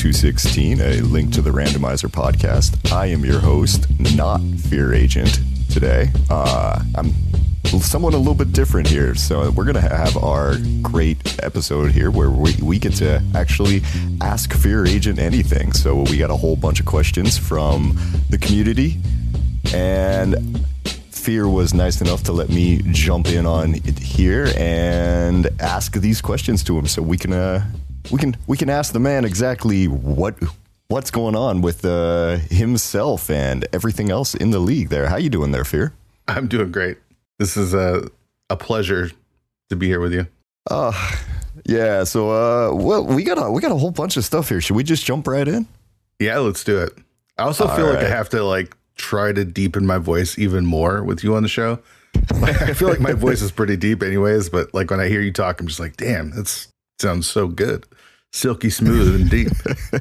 216, a link to the Randomizer podcast. I am your host, not Fear Agent, today. I'm someone a little bit different here, so we're going to have our great episode here where we get to actually ask Fear Agent anything. So we got a whole bunch of questions from the community, and Fear was nice enough to let me jump in on it here and ask these questions to him, so we can ask the man exactly what's going on with himself and everything else in the league there. How you doing there, Fear? I'm doing great. This is a pleasure to be here with you. Yeah. So, well, we got a whole bunch of stuff here. Should we just jump right in? Yeah, let's do it. I also feel like I have to try to deepen my voice even more with you on the show. I feel like my voice is pretty deep anyways, but when I hear you talk, I'm just like, damn, that sounds so good. Silky smooth and deep.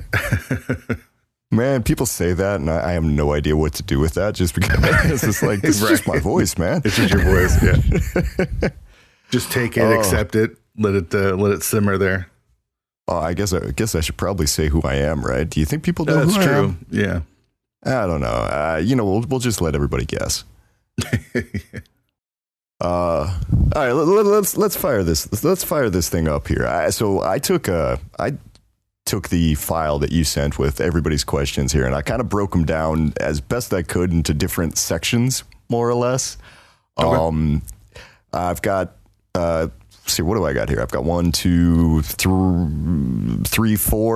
Man, people say that, and I have no idea what to do with that. Just because it's just like, this is just my voice, man. It's just your voice, yeah. Just take it, accept it, let it simmer there. I guess I should probably say who I am, right? Do you think people know who I am? That's true. Yeah. I don't know. We'll just let everybody guess. All right, let's fire this. Let's fire this thing up here. I took the file that you sent with everybody's questions here, and I kind of broke them down as best I could into different sections, more or less. Okay. I've got see, what do I got here? I've got 1, 2, 3,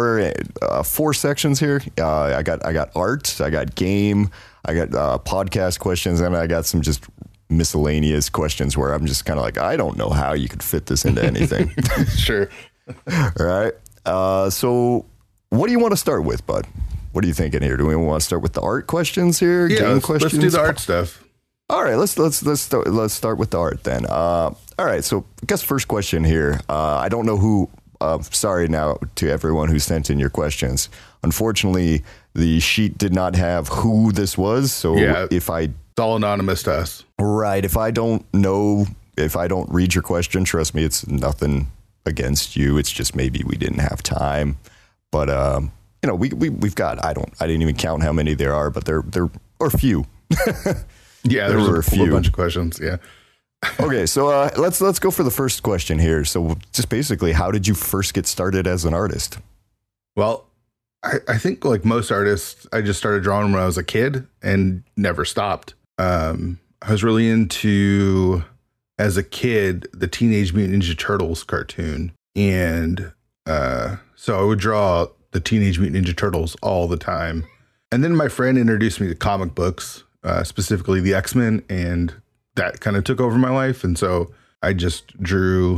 4 sections here. I got art, I got game, I got podcast questions, and I got some just miscellaneous questions where I'm just kind of like, I don't know how you could fit this into anything. Sure. All right. So what do you want to start with, bud? What are you thinking here? Do we want to start with the art questions here? Yeah, game questions? Let's do the art stuff. All right, let's start with the art then. All right, so I guess first question here. I don't know who. Sorry now to everyone who sent in your questions. Unfortunately, the sheet did not have who this was. So yeah, it's all anonymous to us. Right. If I don't read your question, trust me, it's nothing against you. It's just maybe we didn't have time. But we've got I didn't even count how many there are, but there are few. Yeah, there were a bunch of questions. Yeah. Okay, so let's go for the first question here. So just basically, how did you first get started as an artist? Well, I think like most artists, I just started drawing when I was a kid and never stopped. I was really into, as a kid, the Teenage Mutant Ninja Turtles cartoon. And so I would draw the Teenage Mutant Ninja Turtles all the time. And then my friend introduced me to comic books, specifically the X-Men, and that kind of took over my life. And so I just drew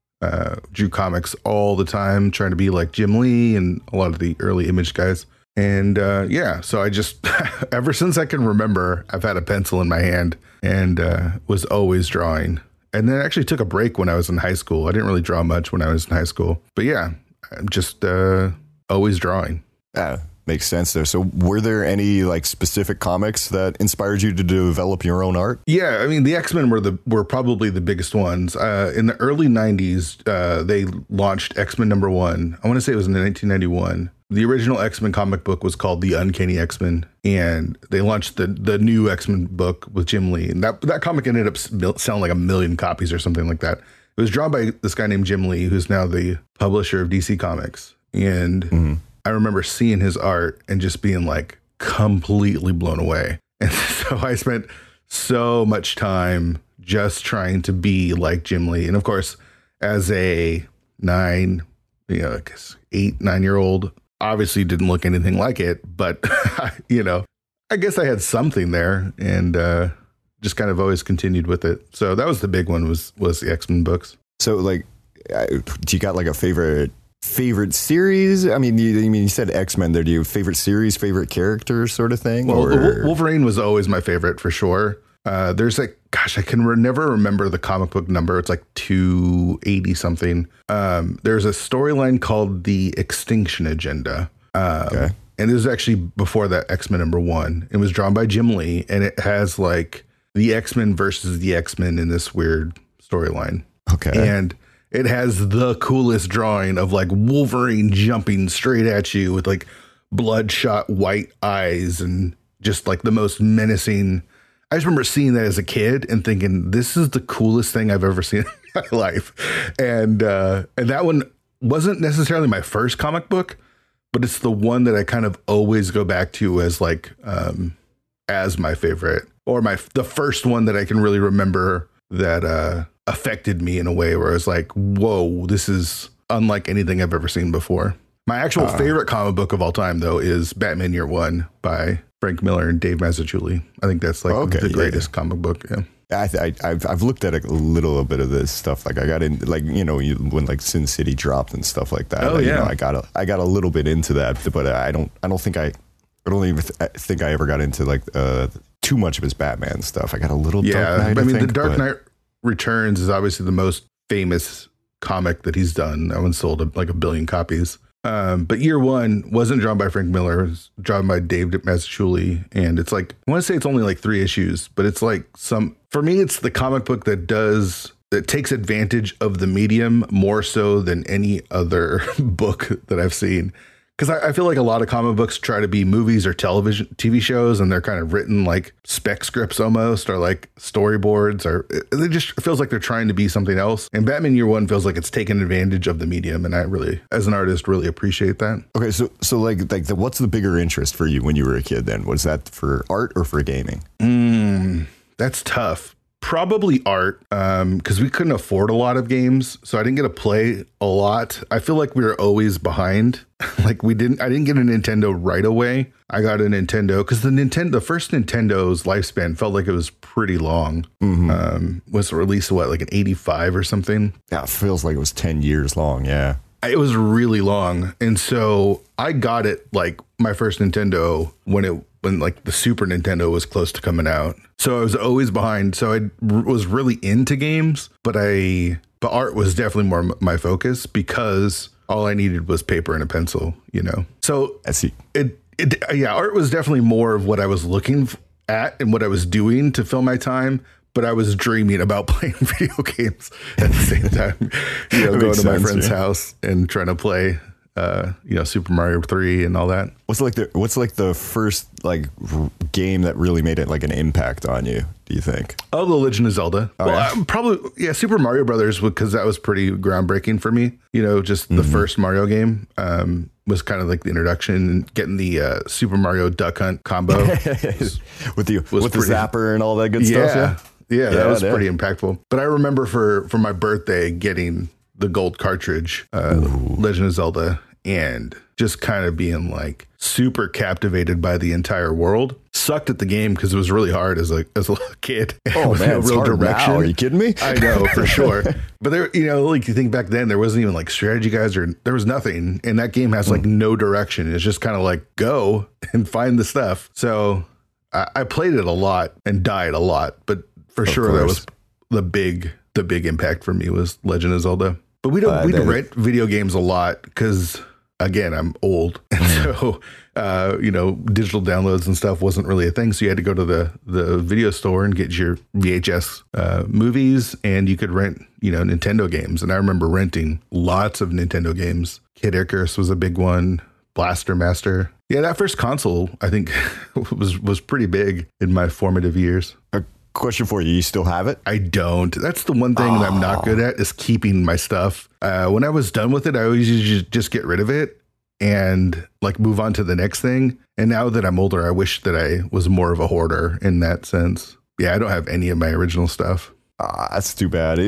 comics all the time, trying to be like Jim Lee and a lot of the early Image guys. And so I just, ever since I can remember, I've had a pencil in my hand and was always drawing. And then actually took a break when I was in high school. I didn't really draw much when I was in high school. But yeah, I'm just always drawing. Makes sense there. So were there any specific comics that inspired you to develop your own art? Yeah, I mean, the X-Men were probably the biggest ones. In the early 90s, they launched X-Men #1. I want to say it was in 1991. The original X-Men comic book was called The Uncanny X-Men, and they launched the new X-Men book with Jim Lee. And that comic ended up selling like 1 million copies or something like that. It was drawn by this guy named Jim Lee, who's now the publisher of DC Comics. And I remember seeing his art and just being like completely blown away. And so I spent so much time just trying to be like Jim Lee. And of course, as a 8, 9-year-old, obviously didn't look anything like it, but I guess I had something there, and just kind of always continued with it. So that was the big one, was the X-Men books. So do you got a favorite series? I mean, you said X-Men there. Do you have favorite series, favorite character sort of thing? Well, Wolverine was always my favorite for sure. There's I can never remember the comic book number. It's 280 something. There's a storyline called The Extinction Agenda. Okay. And this is actually before that X-Men #1. It was drawn by Jim Lee, and it has the X-Men versus the X-Men in this weird storyline. Okay. And it has the coolest drawing of like Wolverine jumping straight at you with like bloodshot white eyes and just like the most menacing. I just remember seeing that as a kid and thinking, this is the coolest thing I've ever seen in my life. And that one wasn't necessarily my first comic book, but it's the one that I kind of always go back to as like, as my favorite, or the first one that I can really remember that affected me in a way where I was like, whoa, this is unlike anything I've ever seen before. My actual favorite comic book of all time, though, is Batman Year One by Frank Miller and Dave Mazzucchelli. I think that's like the greatest comic book. Yeah. I've looked at a little bit of this stuff. Like I got in, like, you know, when like Sin City dropped and stuff like that. You know, I got a little bit into that, but I don't even think I ever got into like too much of his Batman stuff. I got a little Dark Knight. The Dark Knight Returns is obviously the most famous comic that he's done. That one sold like 1 billion copies. But Year One wasn't drawn by Frank Miller. It was drawn by Dave Mazzucchelli. And it's like, I want to say it's only like 3 issues, but it's like for me, it's the comic book that takes advantage of the medium more so than any other book that I've seen. Because I feel like a lot of comic books try to be movies or TV shows, and they're kind of written like spec scripts almost, or like storyboards, or it just feels like they're trying to be something else. And Batman Year One feels like it's taken advantage of the medium, and I really, as an artist, really appreciate that. Okay, so what's the bigger interest for you when you were a kid then? Was that for art or for gaming? That's tough. Probably art, because we couldn't afford a lot of games, so I didn't get to play a lot. I feel like we were always behind. Like I didn't get a Nintendo right away. I got a Nintendo because the first Nintendo's lifespan felt like it was pretty long. Was released like an 85 or something. Yeah, it feels like it was 10 years long. Yeah, it was really long, and so I got it like my first Nintendo when like the Super Nintendo was close to coming out. So I was always behind. So I was really into games, but art was definitely more my focus because all I needed was paper and a pencil, you know? So I see. Art was definitely more of what I was looking at and what I was doing to fill my time. But I was dreaming about playing video games at the same time, going to my friend's house and trying to play Super Mario 3 and all that. What's like the first like game that really made it like an impact on you, do you think? Oh, The Legend of Zelda. Probably Super Mario Brothers, because that was pretty groundbreaking for me. Just the first Mario game was kind of like the introduction, getting the Super Mario Duck Hunt combo with the zapper and all that good stuff. Yeah, that was pretty impactful. But I remember for my birthday getting the gold cartridge, Legend of Zelda, and just kind of being like super captivated by the entire world. Sucked at the game because it was really hard as a little kid. Oh man, it's hard now. Are you kidding me? I know, for sure. But there, like you think back then, there wasn't even like strategy guides, or there was nothing. And that game has like no direction. It's just kind of like go and find the stuff. So I played it a lot and died a lot. But for sure, that was the big impact for me was Legend of Zelda. But we'd rent video games a lot because, again, I'm old. And so, digital downloads and stuff wasn't really a thing. So you had to go to the video store and get your VHS movies, and you could rent, Nintendo games. And I remember renting lots of Nintendo games. Kid Icarus was a big one. Blaster Master. Yeah, that first console, I think, was pretty big in my formative years. Question for you. You still have it? I don't. That's the one thing that I'm not good at, is keeping my stuff. When I was done with it, I always used to just get rid of it and like move on to the next thing. And now that I'm older, I wish that I was more of a hoarder in that sense. Yeah, I don't have any of my original stuff. That's too bad.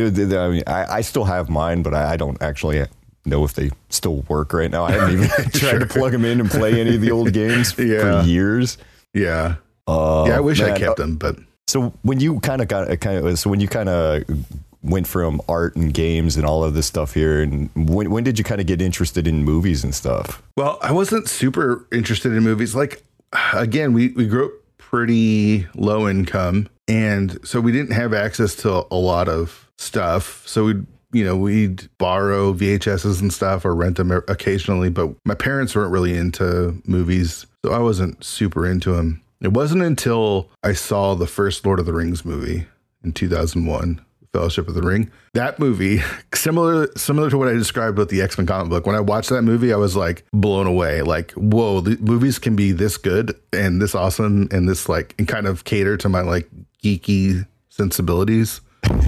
I still have mine, but I don't actually know if they still work right now. I haven't even tried to plug them in and play any of the old games for years. Yeah. I wish I kept them, but... So when you kind of went from art and games and all of this stuff here, and when did you kind of get interested in movies and stuff? Well, I wasn't super interested in movies. Like, again, we grew up pretty low income, and so we didn't have access to a lot of stuff. So we'd borrow VHSs and stuff or rent them occasionally, but my parents weren't really into movies, so I wasn't super into them. It wasn't until I saw the first Lord of the Rings movie in 2001, Fellowship of the Ring. That movie, similar to what I described with the X-Men comic book, when I watched that movie, I was like blown away. Like, whoa, the movies can be this good and this awesome and this like, and kind of cater to my like geeky sensibilities.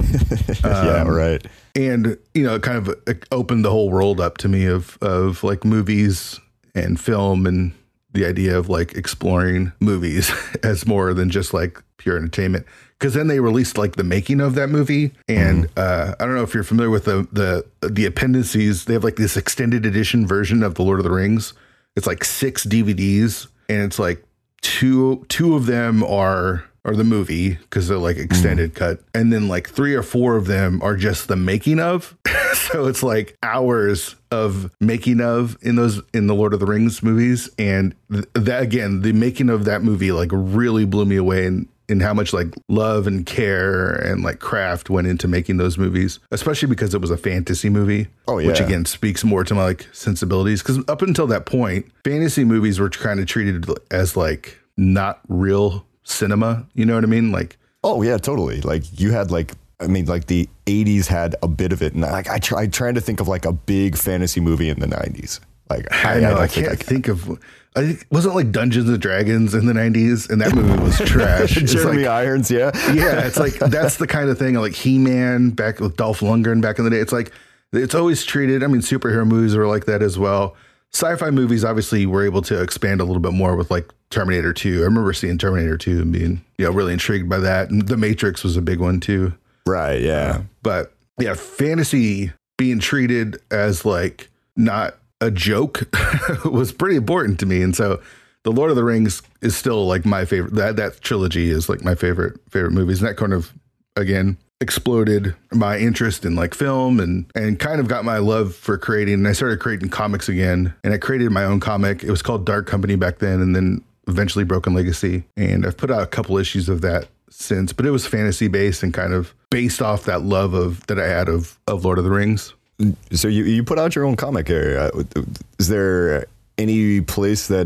Yeah, right. And, you know, it kind of opened the whole world up to me of like movies and film and the idea of like exploring movies as more than just like pure entertainment. Because then they released like the making of that movie. And I don't know if you're familiar with the appendices. They have like this extended edition version of The Lord of the Rings. It's like 6 DVDs, and it's like two of them are the movie because they're like extended cut. And then like 3 or 4 of them are just the making of. So it's like hours of making of in the Lord of the Rings movies. And that, again, the making of that movie like really blew me away in how much like love and care and like craft went into making those movies, especially because it was a fantasy movie. Oh, yeah. Which again speaks more to my like sensibilities. Because up until that point, fantasy movies were kind of treated as like not real cinema. You know what I mean? Like, oh yeah, totally. Like you had like, I mean, like the 80s had a bit of it. And like I trying to think of like a big fantasy movie in the 90s. Like I know, I can't think of. I think wasn't like Dungeons and Dragons in the 90s, and that movie was trash. Jeremy like, Irons, yeah. Yeah, it's like that's the kind of thing like He-Man back with Dolph Lundgren back in the day. It's like it's always treated. I mean, superhero movies are like that as well. Sci-fi movies obviously were able to expand a little bit more with like Terminator 2. I remember seeing Terminator 2 and being, you know, really intrigued by that. And The Matrix was a big one too. Right, yeah. But yeah, fantasy being treated as like not a joke was pretty important to me. And so The Lord of the Rings is still like my favorite. That trilogy is like my favorite movies. And that kind of, again, exploded my interest in like film and kind of got my love for creating. And I started creating comics again, and I created my own comic. It was called Dark Company back then, and then eventually Broken Legacy. And I've put out a couple issues of that since, but it was fantasy based and kind of based off that love that I had of Lord of the Rings. So you put out your own comic area. Is there any place that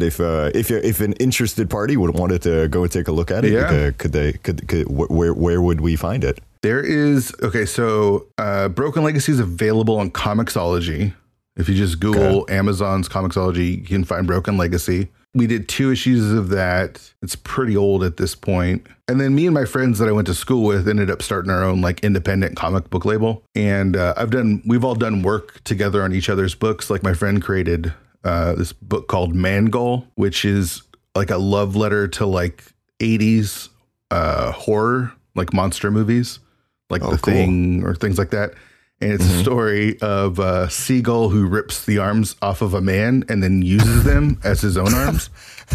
if an interested party would wanted to go and take a look at it, yeah. Where would we find it? There is, so Broken Legacy is available on Comixology. If you just Google Amazon's Comixology, you can find Broken Legacy. We did 2 issues of that. It's pretty old at this point. And then me and my friends that I went to school with ended up starting our own like independent comic book label. And we've all done work together on each other's books. Like my friend created this book called Mangoal, which is like a love letter to like 80s horror, like monster movies, like The Thing or things like that. And it's a story of a seagull who rips the arms off of a man and then uses them as his own arms.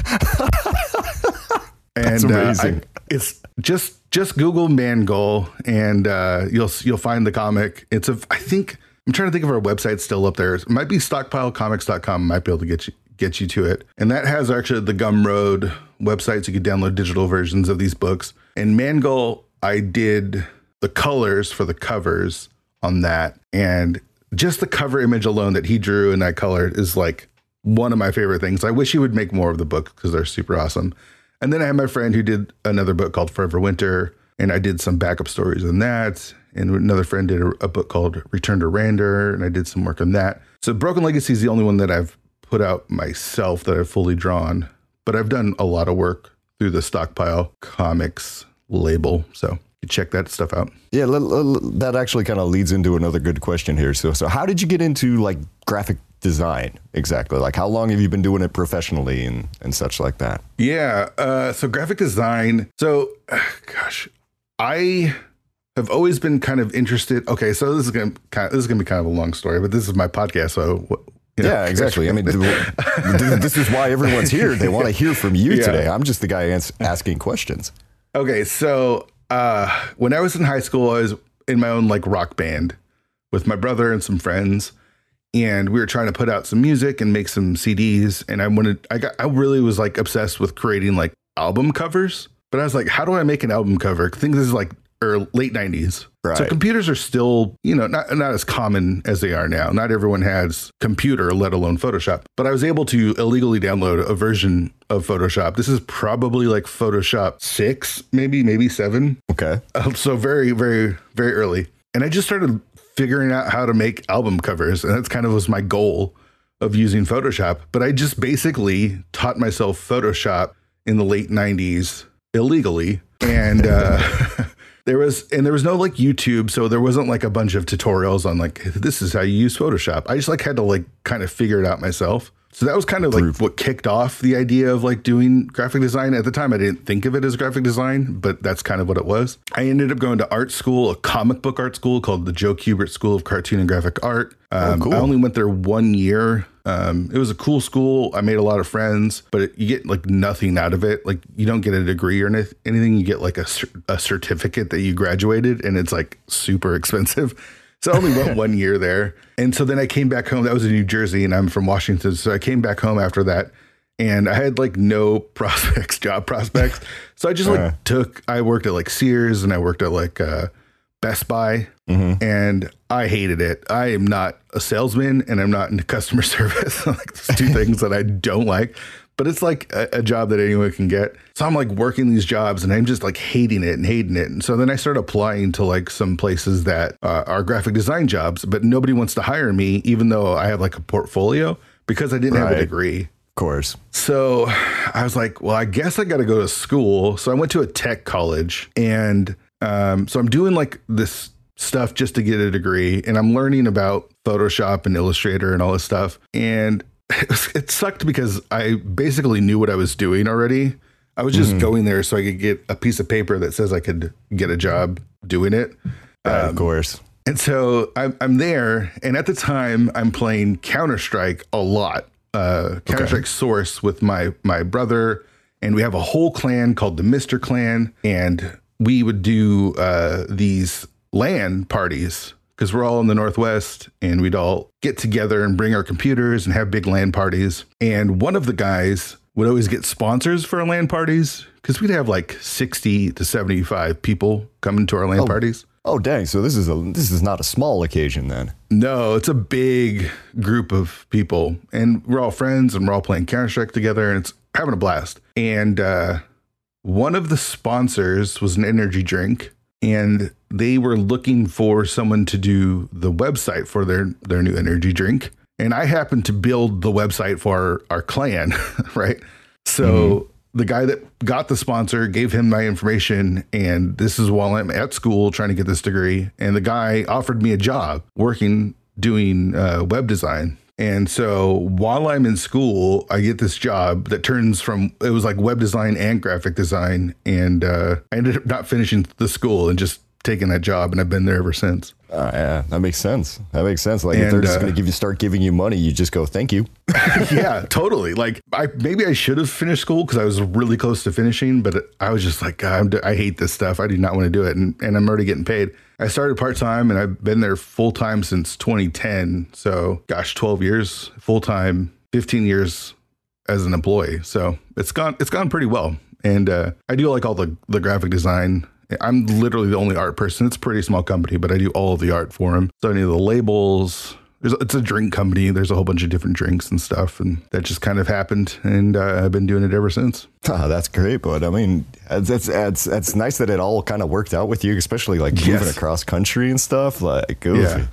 That's amazing. It's just Google Mangoal and you'll find the comic. I think I'm trying to think if our website's still up there. It might be stockpilecomics.com. Might be able to get you to it. And that has actually the Gumroad website, so you can download digital versions of these books. And Mangoal, I did the colors for the covers on that, and just the cover image alone that he drew in that color is like one of my favorite things. I wish he would make more of the book because they're super awesome. And then I had my friend who did another book called Forever Winter, and I did some backup stories on that. And another friend did a book called Return to Rander, and I did some work on that. So Broken Legacy is the only one that I've put out myself that I've fully drawn, but I've done a lot of work through the Stockpile Comics label. So you check that stuff out. Yeah, that actually kind of leads into another good question here. So how did you get into like graphic design exactly? Like how long have you been doing it professionally and such like that? Yeah, so graphic design. So, gosh, I have always been kind of interested. Okay, so this is gonna be kind of a long story, but this is my podcast, so. Yeah, exactly. I mean, this is why everyone's here. They want to hear from you today. I'm just the guy asking questions. Okay, so when I was in high school, I was in my own like rock band with my brother and some friends, and we were trying to put out some music and make some CDs. And I really was like obsessed with creating like album covers. But I was like, how do I make an album cover? I think this is like or late 90s. Right. So computers are still, not as common as they are now. Not everyone has computer, let alone Photoshop. But I was able to illegally download a version of Photoshop. This is probably like Photoshop 6, maybe 7. Okay. So very, very, very early. And I just started figuring out how to make album covers. And that's kind of was my goal of using Photoshop. But I just basically taught myself Photoshop in the late 90s illegally. And there was no like YouTube, so there wasn't like a bunch of tutorials on like, this is how you use Photoshop. I just like had to like kind of figure it out myself. So that was kind of like what kicked off the idea of like doing graphic design. At the time, I didn't think of it as graphic design, but that's kind of what it was. I ended up going to art school, a comic book art school called the Joe Kubert School of Cartoon and Graphic Art. Cool. I only went there 1 year. It was a cool school. I made a lot of friends, but you get like nothing out of it. Like you don't get a degree or anything. You get like a certificate that you graduated, and it's like super expensive. So I only went 1 year there. And so then I came back home. That was in New Jersey, and I'm from Washington. So I came back home after that, and I had like no job prospects. So I just I worked at like Sears, and I worked at like Best Buy, and I hated it. I am not a salesman, and I'm not into customer service. Like those two things that I don't like. But it's like a job that anyone can get. So I'm like working these jobs, and I'm just like hating it. And so then I started applying to like some places that are graphic design jobs, but nobody wants to hire me, even though I have like a portfolio, because I didn't have a degree. Of course. So I was like, well, I guess I got to go to school. So I went to a tech college, and so I'm doing like this stuff just to get a degree, and I'm learning about Photoshop and Illustrator and all this stuff. And it sucked because I basically knew what I was doing already. I was just going there so I could get a piece of paper that says I could get a job doing it. Of course. And so I'm there. And at the time, I'm playing Counter-Strike a lot. Counter-Strike Source with my brother. And we have a whole clan called the Mr. Clan. And we would do these LAN parties, because we're all in the Northwest, and we'd all get together and bring our computers and have big LAN parties. And one of the guys would always get sponsors for our LAN parties, because we'd have like 60 to 75 people coming to our LAN parties. Oh, dang. So this is not a small occasion then. No, it's a big group of people, and we're all friends, and we're all playing Counter-Strike together, and it's having a blast. And one of the sponsors was an energy drink, and they were looking for someone to do the website for their new energy drink. And I happened to build the website for our clan, right? So the guy that got the sponsor gave him my information, and this is while I'm at school trying to get this degree. And the guy offered me a job doing web design. And so while I'm in school, I get this job that it was like web design and graphic design. And I ended up not finishing the school and just taking that job. And I've been there ever since. Yeah, that makes sense. Like if they're just going to start giving you money, you just go, thank you. Yeah, totally. Like maybe I should have finished school because I was really close to finishing, but I was just like, God, I hate this stuff. I do not want to do it. And I'm already getting paid. I started part-time, and I've been there full-time since 2010. So gosh, 12 years full-time, 15 years as an employee. So it's gone pretty well. And I do like all the graphic design. I'm literally the only art person. It's a pretty small company, but I do all of the art for them. So any of the labels, it's a drink company. There's a whole bunch of different drinks and stuff, and that just kind of happened. And I've been doing it ever since. Oh, that's great. But I mean, it's nice that it all kind of worked out with you, especially like moving across country and stuff. Like, oof,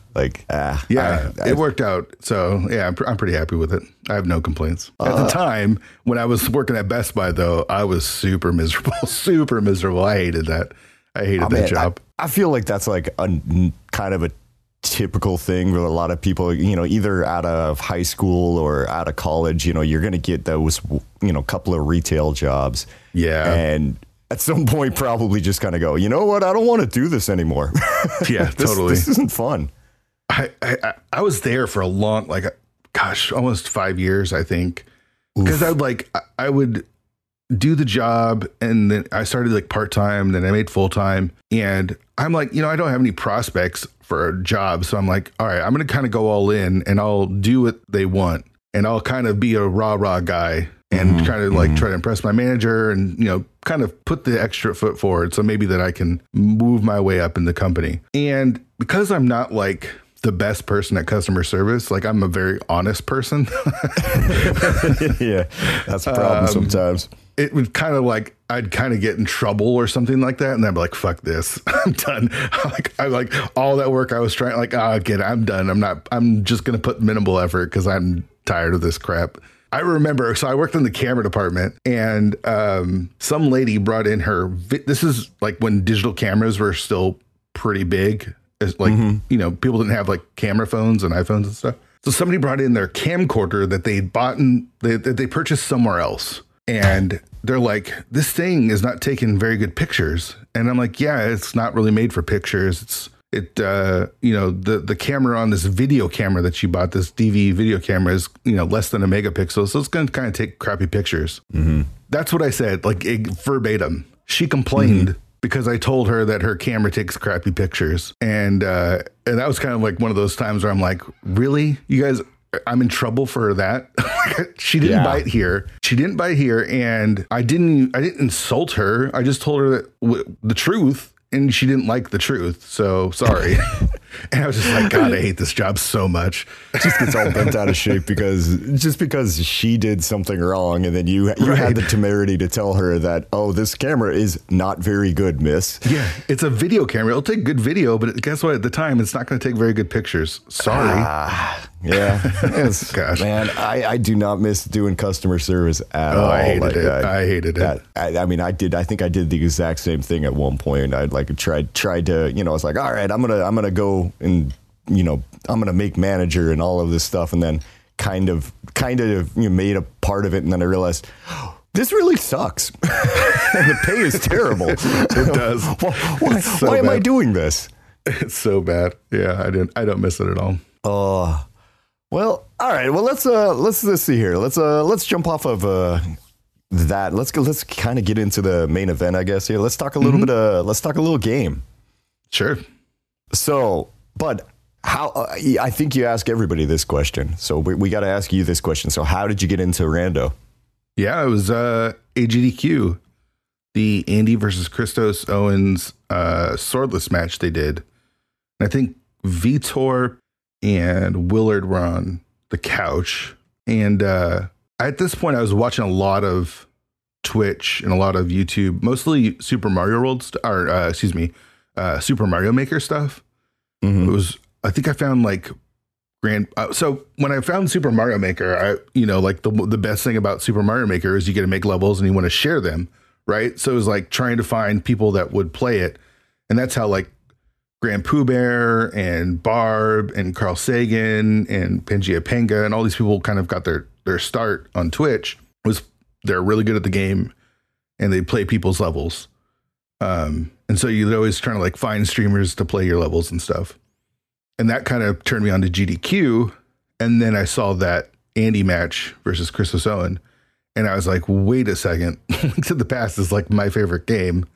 it worked out. So yeah, I'm pretty happy with it. I have no complaints. At the time when I was working at Best Buy, though, I was super miserable. I hated that. I hated that job. I feel like that's like a kind of a typical thing with a lot of people, either out of high school or out of college, you're going to get those, couple of retail jobs. Yeah. And at some point probably just kind of go, you know what? I don't want to do this anymore. Yeah, totally. This isn't fun. I was there for a long, almost 5 years, I think. Because I would do the job, and then I started like part-time, then I made full-time, and I'm like, I don't have any prospects for a job. So I'm like, all right, I'm going to kind of go all in, and I'll do what they want, and I'll kind of be a rah-rah guy and try to impress my manager and, kind of put the extra foot forward. So maybe that I can move my way up in the company. And because I'm not like the best person at customer service, like I'm a very honest person. Yeah, that's a problem sometimes. It would kind of like, I'd kind of get in trouble or something like that. And I'd be like, fuck this. I'm done. I like all that work I was trying, like, I'm done. I'm just going to put minimal effort because I'm tired of this crap. I remember, so I worked in the camera department, and some lady brought in her, this is like when digital cameras were still pretty big. It's like, people didn't have like camera phones and iPhones and stuff. So somebody brought in their camcorder that they bought and they purchased somewhere else. And they're like, this thing is not taking very good pictures. And I'm like, yeah, it's not really made for pictures. The camera on this video camera that you bought, this DV video camera is, less than a megapixel. So it's going to kind of take crappy pictures. That's what I said, like verbatim. She complained because I told her that her camera takes crappy pictures. And that was kind of like one of those times where I'm like, really? You guys, I'm in trouble for that. She didn't bite here. She didn't bite here. And I didn't insult her. I just told her that the truth. And she didn't like the truth. So sorry. And I was just like, God, I hate this job so much. Just gets all bent out of shape because she did something wrong. And then you had the temerity to tell her that, oh, this camera is not very good, miss. Yeah, it's a video camera. It'll take good video, but guess what? At the time, it's not going to take very good pictures. Sorry. Yeah. Gosh. Man, I do not miss doing customer service at all. I hated it. I hated it. I think I did the exact same thing at one point. I'd like tried to, I was like, all right, I'm gonna go and, I'm gonna make manager and all of this stuff. And then kind of made a part of it. And then I realized, this really sucks. And the pay is terrible. It does. Why am I doing this? It's so bad. Yeah, I don't miss it at all. Oh, well, all right. Well, let's see here. Let's jump off of that. Let's kind of get into the main event, I guess. Here, let's talk a little bit. Let's talk a little game. Sure. So, but how? I think you ask everybody this question. So we got to ask you this question. So, how did you get into Rando? Yeah, it was AGDQ, the Andy versus Christos Owens swordless match they did. And I think Vitor and Willard were on the couch. And at this point, I was watching a lot of Twitch and a lot of YouTube, mostly Super Mario World, Super Mario Maker stuff. It was, I think I found like so when I found Super Mario Maker, like the best thing about Super Mario Maker is you get to make levels and you want to share them, right? So it was like trying to find people that would play it. And that's how like Grand Pooh Bear and Barb and Carl Sagan and Pangea Panga and all these people kind of got their start on Twitch. They're really good at the game and they play people's levels. And so you'd always trying to like find streamers to play your levels and stuff. And that kind of turned me on to GDQ. And then I saw that Andy match versus Christos Owen. And I was like, wait a second. Link to the Past is like my favorite game.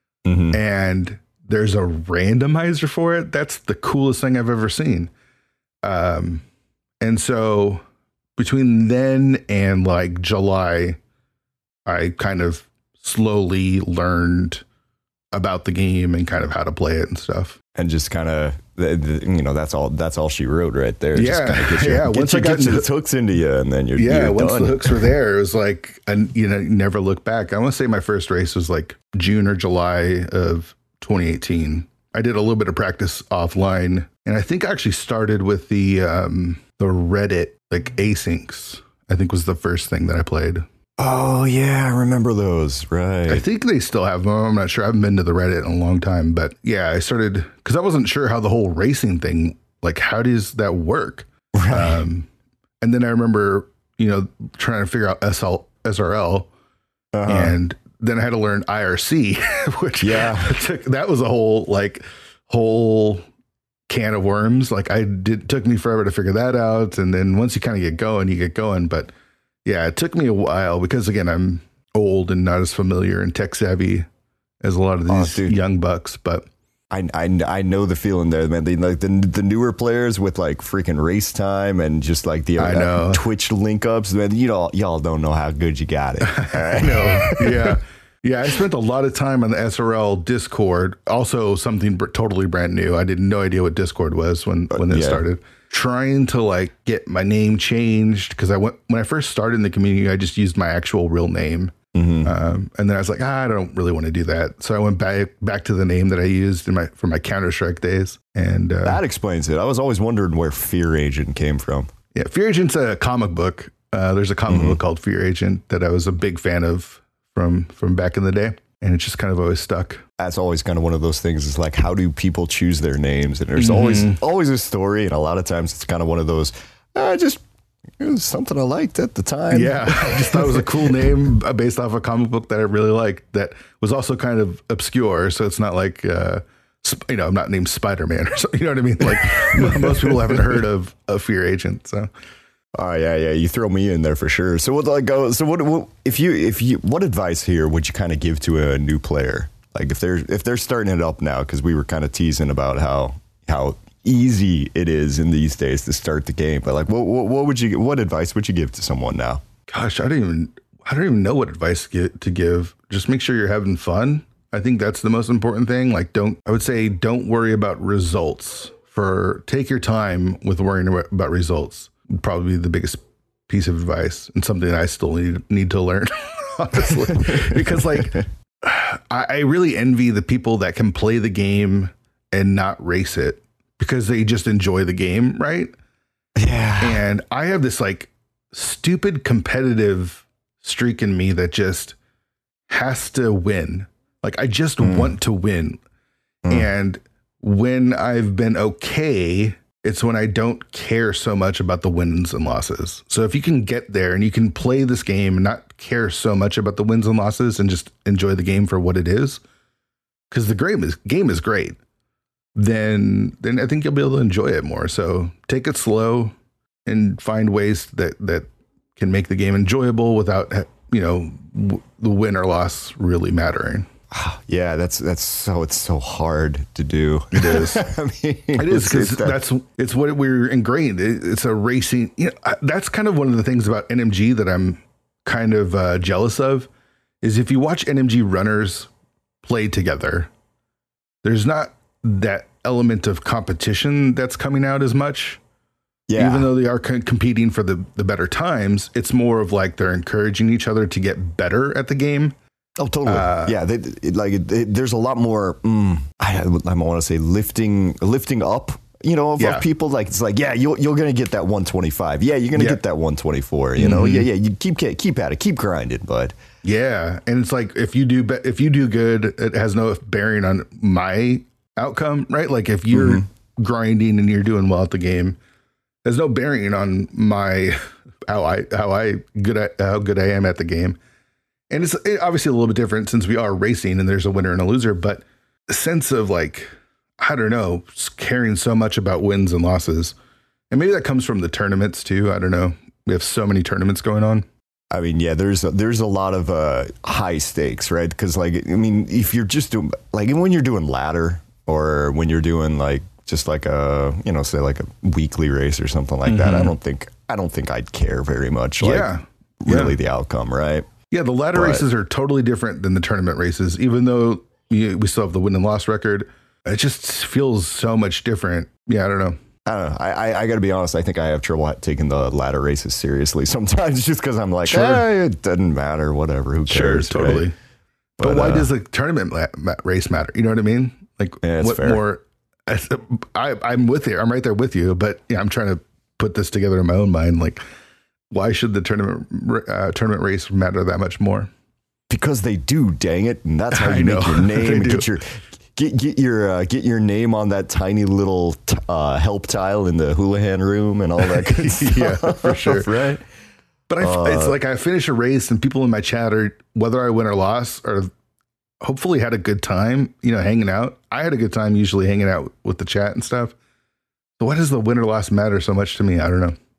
And there's a randomizer for it. That's the coolest thing I've ever seen. And so between then and like July, I kind of slowly learned about the game and kind of how to play it and stuff. And just kind of, that's all she wrote right there. Yeah. Just once I got the hooks into you, and then you're once done. The hooks were there, it was like, never look back. I want to say my first race was like June or July of 2018. I did a little bit of practice offline, and I think I actually started with the Reddit, like asyncs, I think was the first thing that I played. Oh, yeah, I remember those. Right. I think they still have them. I'm not sure. I haven't been to the Reddit in a long time. But yeah, I started because I wasn't sure how the whole racing thing, like, how does that work? Right. And then I remember, trying to figure out SRL. And then I had to learn IRC, which that was a whole can of worms. Like it took me forever to figure that out. And then once you kind of get going, you get going. But yeah, it took me a while because, again, I'm old and not as familiar and tech savvy as a lot of these young bucks. But I know the feeling there, man. Like the newer players with like freaking race time and just like the Twitch link ups, man. Y'all don't know how good you got it. I know. Yeah. Yeah, I spent a lot of time on the SRL Discord. Also, something totally brand new. I had no idea what Discord was when it started. Trying to like get my name changed because when I first started in the community, I just used my actual real name, and then I was like, I don't really want to do that. So I went back to the name that I used for my Counter-Strike days, and that explains it. I was always wondering where Fear Agent came from. Yeah, Fear Agent's a comic book. There's a comic book called Fear Agent that I was a big fan of from back in the day, and it's just kind of always stuck. That's always kind of one of those things. Is like, how do people choose their names? And there's always a story, and a lot of times it's kind of one of those. It was something I liked at the time. Yeah, I just thought it was a cool name based off a comic book that I really liked. That was also kind of obscure, so it's not like I'm not named Spider-Man or something. You know what I mean? Like most people haven't heard of a Fear Agent, so. Oh yeah, you throw me in there for sure. So what advice here would you kind of give to a new player? Like if they're starting it up now, because we were kind of teasing about how easy it is in these days to start the game. But like, what advice would you give to someone now? Gosh, I don't even know what advice to give. Just make sure you're having fun. I think that's the most important thing. Like, don't worry about results. Take your time with worrying about results. Probably the biggest piece of advice, and something that I still need to learn, honestly, because like I really envy the people that can play the game and not race it because they just enjoy the game, right? Yeah. And I have this like stupid competitive streak in me that just has to win. Like I just want to win. And when I've been okay, it's when I don't care so much about the wins and losses. So if you can get there and you can play this game and not care so much about the wins and losses and just enjoy the game for what it is, because the game is great, then I think you'll be able to enjoy it more. So take it slow and find ways that can make the game enjoyable without, the win or loss really mattering. Yeah, it's so hard to do. It is. I mean, it is because it's what we're ingrained. It's a racing. That's kind of one of the things about NMG that I'm kind of jealous of. Is if you watch NMG runners play together, there's not that element of competition that's coming out as much. Yeah. Even though they are competing for the better times, it's more of like they're encouraging each other to get better at the game. Oh, totally. Yeah, there's a lot more. I want to say lifting up. Of people. Like it's like, yeah, you're gonna get that 125. Yeah, you're gonna get that 124. Yeah. You keep at it, keep grinding, bud. Yeah, and it's like if you do good, it has no bearing on my outcome, right? Like if you're grinding and you're doing well at the game, there's no bearing on my how good I am at the game. And it's obviously a little bit different since we are racing and there's a winner and a loser, but a sense of like, I don't know, caring so much about wins and losses. And maybe that comes from the tournaments too. I don't know. We have so many tournaments going on. I mean, yeah, there's a lot of high stakes, right? Because like, I mean, if you're just doing like when you're doing ladder or when you're doing like just like a, say like a weekly race or something like that, I don't think I'd care very much. Like, really the outcome, right? Yeah, the ladder races are totally different than the tournament races, even though we still have the win and loss record. It just feels so much different. Yeah, I don't know. I got to be honest. I think I have trouble taking the ladder races seriously sometimes just because I'm like, it doesn't matter, whatever, who cares? Sure, totally. Right? But why does the tournament race matter? You know what I mean? Like, what fair. More? I'm with you. I'm right there with you. But yeah, I'm trying to put this together in my own mind. Like, why should the tournament race matter that much more? Because they do, dang it, and that's how you make your name. Get your name on that tiny little help tile in the Houlihan room and all that good stuff. Yeah, for sure, right? But it's like I finish a race and people in my chat are, whether I win or lost, or hopefully had a good time, hanging out. I had a good time usually hanging out with the chat and stuff. So why does the win or loss matter so much to me? I don't know.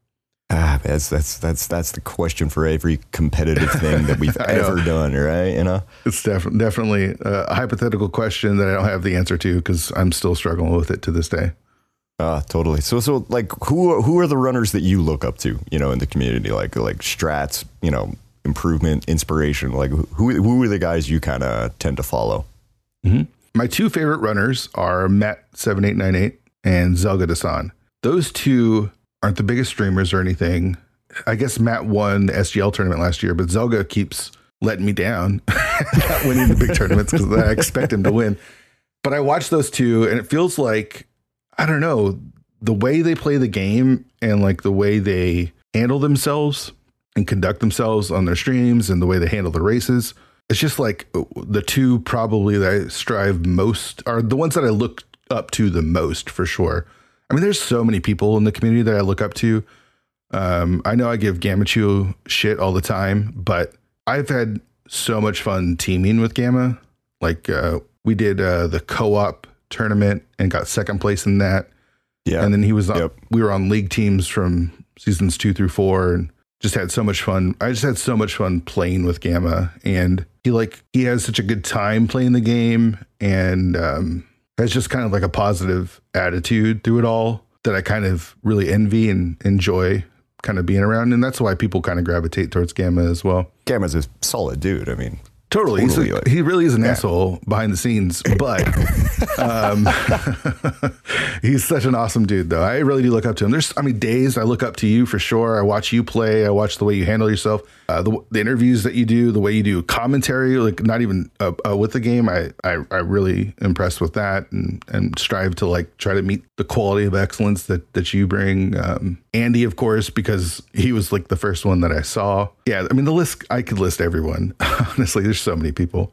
That's the question for every competitive thing that we've ever done, right? You know, it's definitely a hypothetical question that I don't have the answer to because I'm still struggling with it to this day. Totally. So like, who are the runners that you look up to, you know, in the community, like strats, you know, improvement, inspiration? Like, who are the guys you kind of tend to follow? Mm-hmm. My two favorite runners are Matt7898 and Zelga Dasan. Those two aren't the biggest streamers or anything. I guess Matt won the SGL tournament last year, but Zelga keeps letting me down, not winning the big tournaments because I expect him to win. But I watch those two and it feels like, I don't know, the way they play the game and like the way they handle themselves and conduct themselves on their streams and the way they handle the races. It's just like the two probably that I strive most are the ones that I look up to the most for sure. I mean, there's so many people in the community that I look up to. I know I give Gamachu shit all the time, but I've had so much fun teaming with Gamma. Like we did the co-op tournament and got second place in that. Yeah. And then he was we were on league teams from seasons 2 through 4 and just had so much fun. I just had so much fun playing with Gamma, and he has such a good time playing the game and has just kind of like a positive attitude through it all that I kind of really envy and enjoy kind of being around. And that's why people kind of gravitate towards Gamma as well. Gamma's a solid dude. I mean, totally. He really is an asshole behind the scenes, but he's such an awesome dude, though. I really do look up to him. There's, days I look up to you for sure. I watch you play. I watch the way you handle yourself, the interviews that you do, the way you do commentary, like not even with the game. I really impressed with that and strive to like try to meet the quality of excellence that you bring. Andy, of course, because he was like the first one that I saw. Yeah, the list, I could list everyone. Honestly, there's so many people.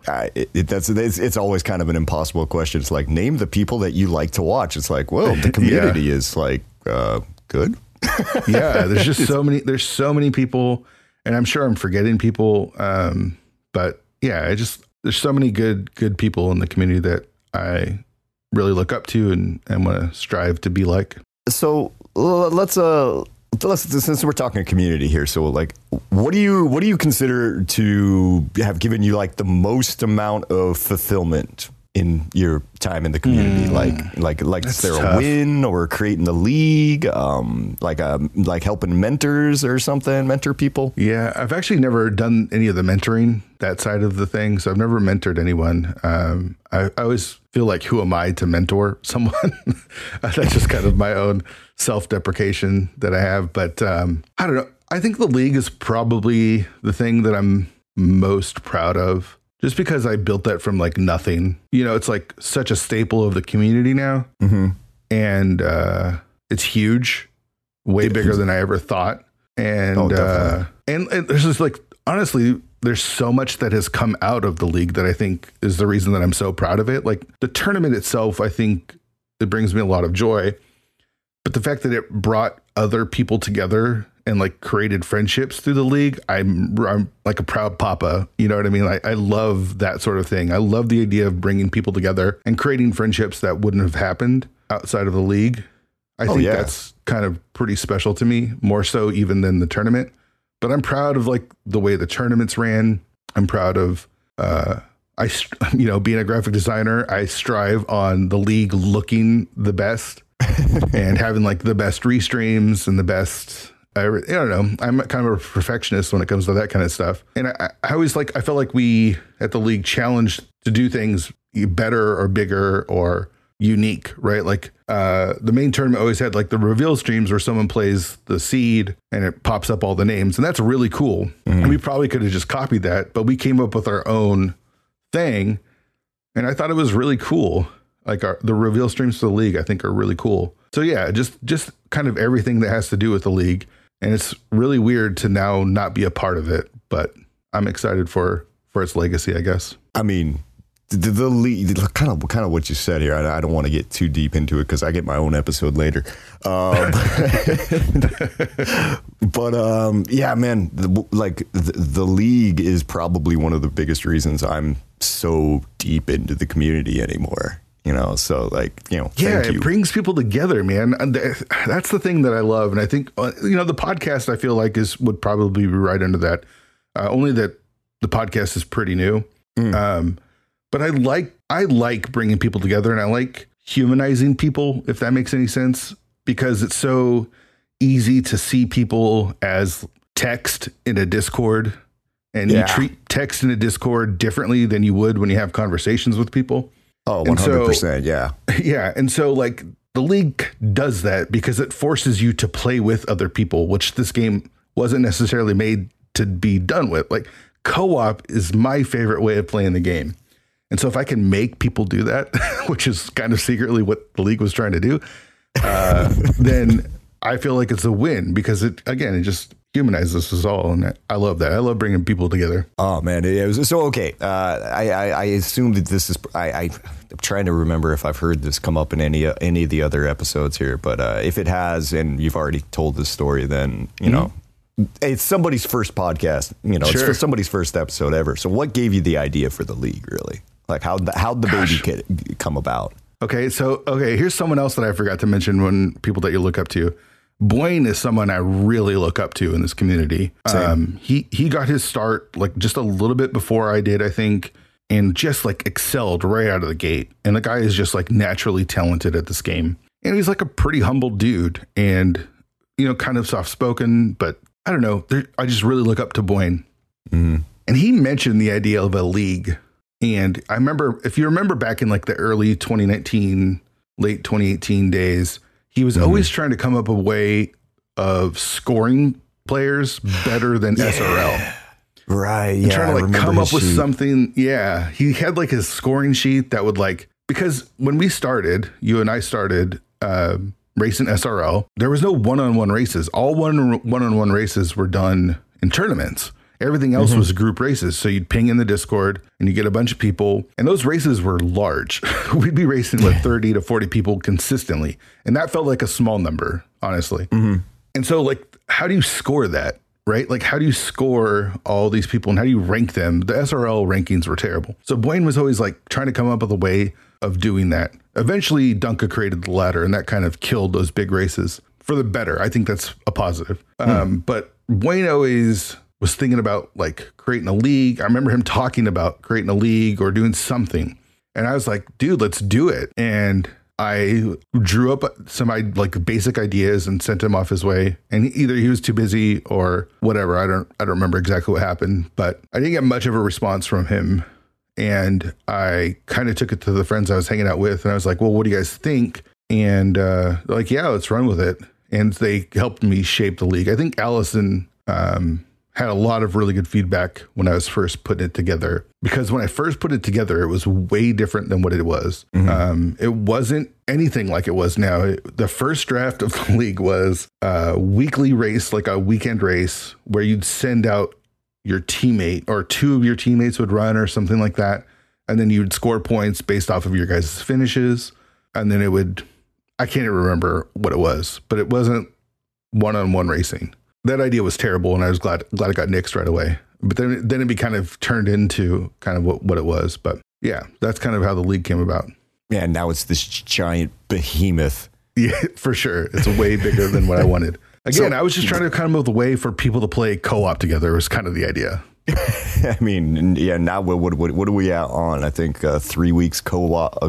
It's always kind of an impossible question. It's like, name the people that you like to watch. It's like, well, the community is like good. Yeah, there's just there's so many people, and I'm sure I'm forgetting people. But yeah, there's so many good people in the community that I really look up to and want to strive to be like. So let's since we're talking community here, so like, what do you consider to have given you like the most amount of fulfillment in your time in the community? Like is there a win or creating the league, like helping mentors or something, mentor people? Yeah, I've actually never done any of the mentoring, that side of the thing. So I've never mentored anyone. I always feel like, who am I to mentor someone? That's just kind of my own self-deprecation that I have. But I don't know. I think the league is probably the thing that I'm most proud of, just because I built that from like nothing. You know, it's like such a staple of the community now. Mm-hmm. And it's huge, way bigger than I ever thought. And and there's just like, honestly, there's so much that has come out of the league that I think is the reason that I'm so proud of it. Like the tournament itself, I think it brings me a lot of joy. But the fact that it brought other people together and like created friendships through the league, I'm like a proud papa. You know what I mean? I love that sort of thing. I love the idea of bringing people together and creating friendships that wouldn't have happened outside of the league. I think that's kind of pretty special to me, more so even than the tournament. But I'm proud of like the way the tournaments ran. I'm proud of, being a graphic designer, I strive on the league looking the best and having like the best restreams and the best, I don't know. I'm kind of a perfectionist when it comes to that kind of stuff. And I always I felt like we at the league challenged to do things better or bigger or unique, right? Like the main tournament always had like the reveal streams where someone plays the seed and it pops up all the names. And that's really cool. Mm-hmm. And we probably could have just copied that, but we came up with our own thing. And I thought it was really cool. Like the reveal streams for the league, I think are really cool. So yeah, just kind of everything that has to do with the league. And it's really weird to now not be a part of it, but I'm excited for its legacy, I guess. I mean, the league, kind of what you said here. I don't want to get too deep into it because I get my own episode later. But yeah, man, the league is probably one of the biggest reasons I'm so deep into the community anymore. So like, yeah, thank you. It brings people together, man. And that's the thing that I love. And I think, the podcast I feel like would probably be right under that. Only that the podcast is pretty new. But I like bringing people together, and I like humanizing people, if that makes any sense, because it's so easy to see people as text in a Discord, and you treat text in a Discord differently than you would when you have conversations with people. Oh, 100%. Yeah. Yeah. And so like the League does that because it forces you to play with other people, which this game wasn't necessarily made to be done with. Like co-op is my favorite way of playing the game. And so if I can make people do that, which is kind of secretly what the League was trying to do, then I feel like it's a win because it just humanizes us all. And I love that. I love bringing people together. Oh, man. It was so okay. I assume that this is I'm trying to remember if I've heard this come up in any of the other episodes here. But if it has, and you've already told this story, then, it's somebody's first podcast. It's for somebody's first episode ever. So what gave you the idea for the League, really? Like how'd the baby kid come about? Okay, here's someone else that I forgot to mention when people that you look up to. Boyne is someone I really look up to in this community. He got his start like just a little bit before I did, I think, and just like excelled right out of the gate. And the guy is just like naturally talented at this game. And he's like a pretty humble dude and, kind of soft spoken, but I don't know. I just really look up to Boyne. And he mentioned the idea of a league. And I remember, if you remember back in like the early 2019, late 2018 days, he was always trying to come up with a way of scoring players better than SRL. Right. Yeah. Trying to like come up with something. Yeah. He had like his scoring sheet that would like, because when we started, you and I started racing SRL, there was no one-on-one races. All one-on-one races were done in tournaments. Everything else was group races. So you'd ping in the Discord and you get a bunch of people. And those races were large. We'd be racing with 30 to 40 people consistently. And that felt like a small number, honestly. And so like, how do you score that? Right? Like, how do you score all these people and how do you rank them? The SRL rankings were terrible. So Boyne was always like trying to come up with a way of doing that. Eventually, Dunka created the ladder and that kind of killed those big races for the better. I think that's a positive. But Boyne always was thinking about like creating a league. I remember him talking about creating a league or doing something. And I was like, dude, let's do it. And I drew up some like basic ideas and sent him off his way. And either he was too busy or whatever. I don't remember exactly what happened, but I didn't get much of a response from him. And I kind of took it to the friends I was hanging out with. And I was like, well, what do you guys think? And they're like, yeah, let's run with it. And they helped me shape the league. I think Allison had a lot of really good feedback when I was first putting it together, because when I first put it together, it was way different than what it was. It wasn't anything like it was now. The first draft of the league was a weekly race, like a weekend race where you'd send out your teammate or two of your teammates would run or something like that. And then you'd score points based off of your guys' finishes. And then I can't even remember what it was, but it wasn't one-on-one racing. That idea was terrible, and I was glad it got nixed right away. But then it be kind of turned into kind of what it was. But yeah, that's kind of how the league came about. Yeah, now it's this giant behemoth. Yeah, for sure. It's way bigger than what I wanted. Again, I was just trying to come up with a way for people to play co-op together was kind of the idea. I mean, yeah, now what are we at on? I think 3 weeks co-op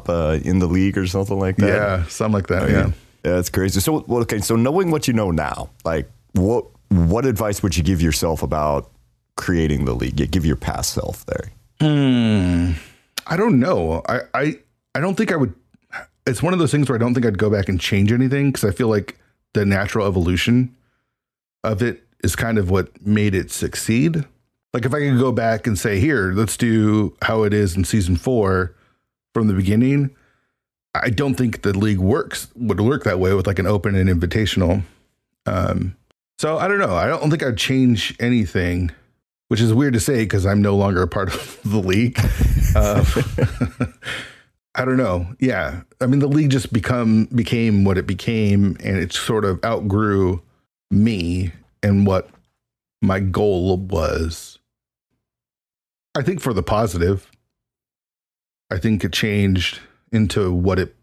in the league or something like that. Yeah, something like that, yeah. Yeah, that's crazy. So, okay, so knowing what you know now, like, what advice would you give yourself about creating the league? Give your past self there. I don't know. I don't think I would. It's one of those things where I don't think I'd go back and change anything, because I feel like the natural evolution of it is kind of what made it succeed. Like if I could go back and say, here, let's do how it is in season 4 from the beginning, I don't think the league would work that way with like an open and invitational. So I don't know. I don't think I'd change anything, which is weird to say because I'm no longer a part of the league. I don't know. Yeah. I mean, the league just became what it became, and it sort of outgrew me and what my goal was. I think for the positive. I think it changed into what it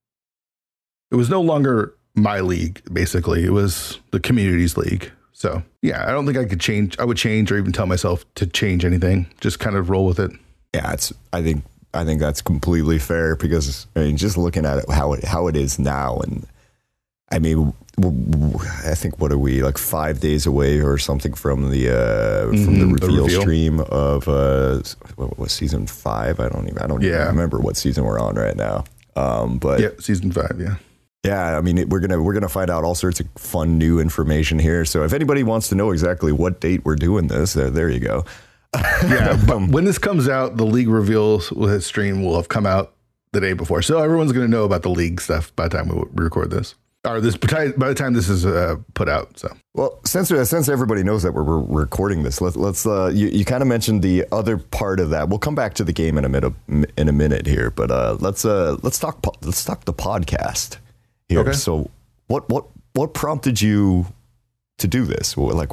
was no longer my league, basically. It was the community's league. So yeah, I don't think I would change or even tell myself to change anything. Just kind of roll with it. Yeah, I think that's completely fair, because I mean, just looking at it, how it is now, and I mean, I think, what are we, like 5 days away or something from the reveal stream of what was season 5? I don't even remember what season we're on right now. But yeah, season 5. Yeah. Yeah, I mean, we're gonna find out all sorts of fun new information here. So if anybody wants to know exactly what date we're doing this, there you go. Yeah, but when this comes out, the league reveals with his stream will have come out the day before, so everyone's going to know about the league stuff by the time we record this, or by the time this is put out. So, well, since everybody knows that we're recording this, let's you kind of mentioned the other part of that. We'll come back to the game in a minute here, but let's talk the podcast here. Okay. So what prompted you to do this? Like,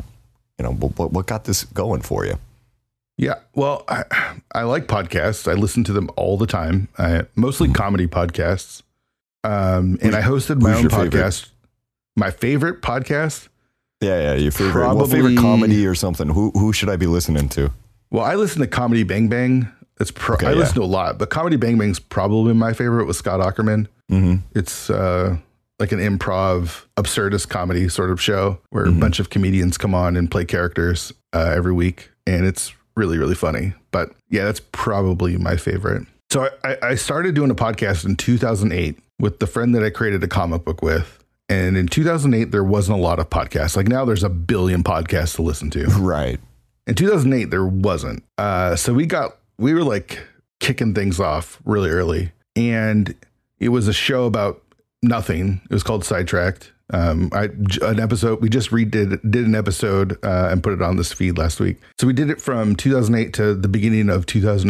what got this going for you? Yeah, well, I like podcasts. I listen to them all the time, mostly comedy podcasts. And I hosted my own podcast. My favorite podcast? Yeah, your favorite favorite comedy or something. Who should I be listening to? Well, I listen to Comedy Bang Bang. I listen to a lot, but Comedy Bang Bang's probably my favorite with Scott Aukerman. Mm-hmm. It's like an improv, absurdist comedy sort of show where a bunch of comedians come on and play characters every week, and it's really, really funny. But yeah, that's probably my favorite. So I started doing a podcast in 2008 with the friend that I created a comic book with. And in 2008, there wasn't a lot of podcasts. Like now there's a billion podcasts to listen to. Right. In 2008, there wasn't. So we were like kicking things off really early. And it was a show about nothing. It was called Sidetracked. We just did an episode and put it on this feed last week. So we did it from 2008 to the beginning of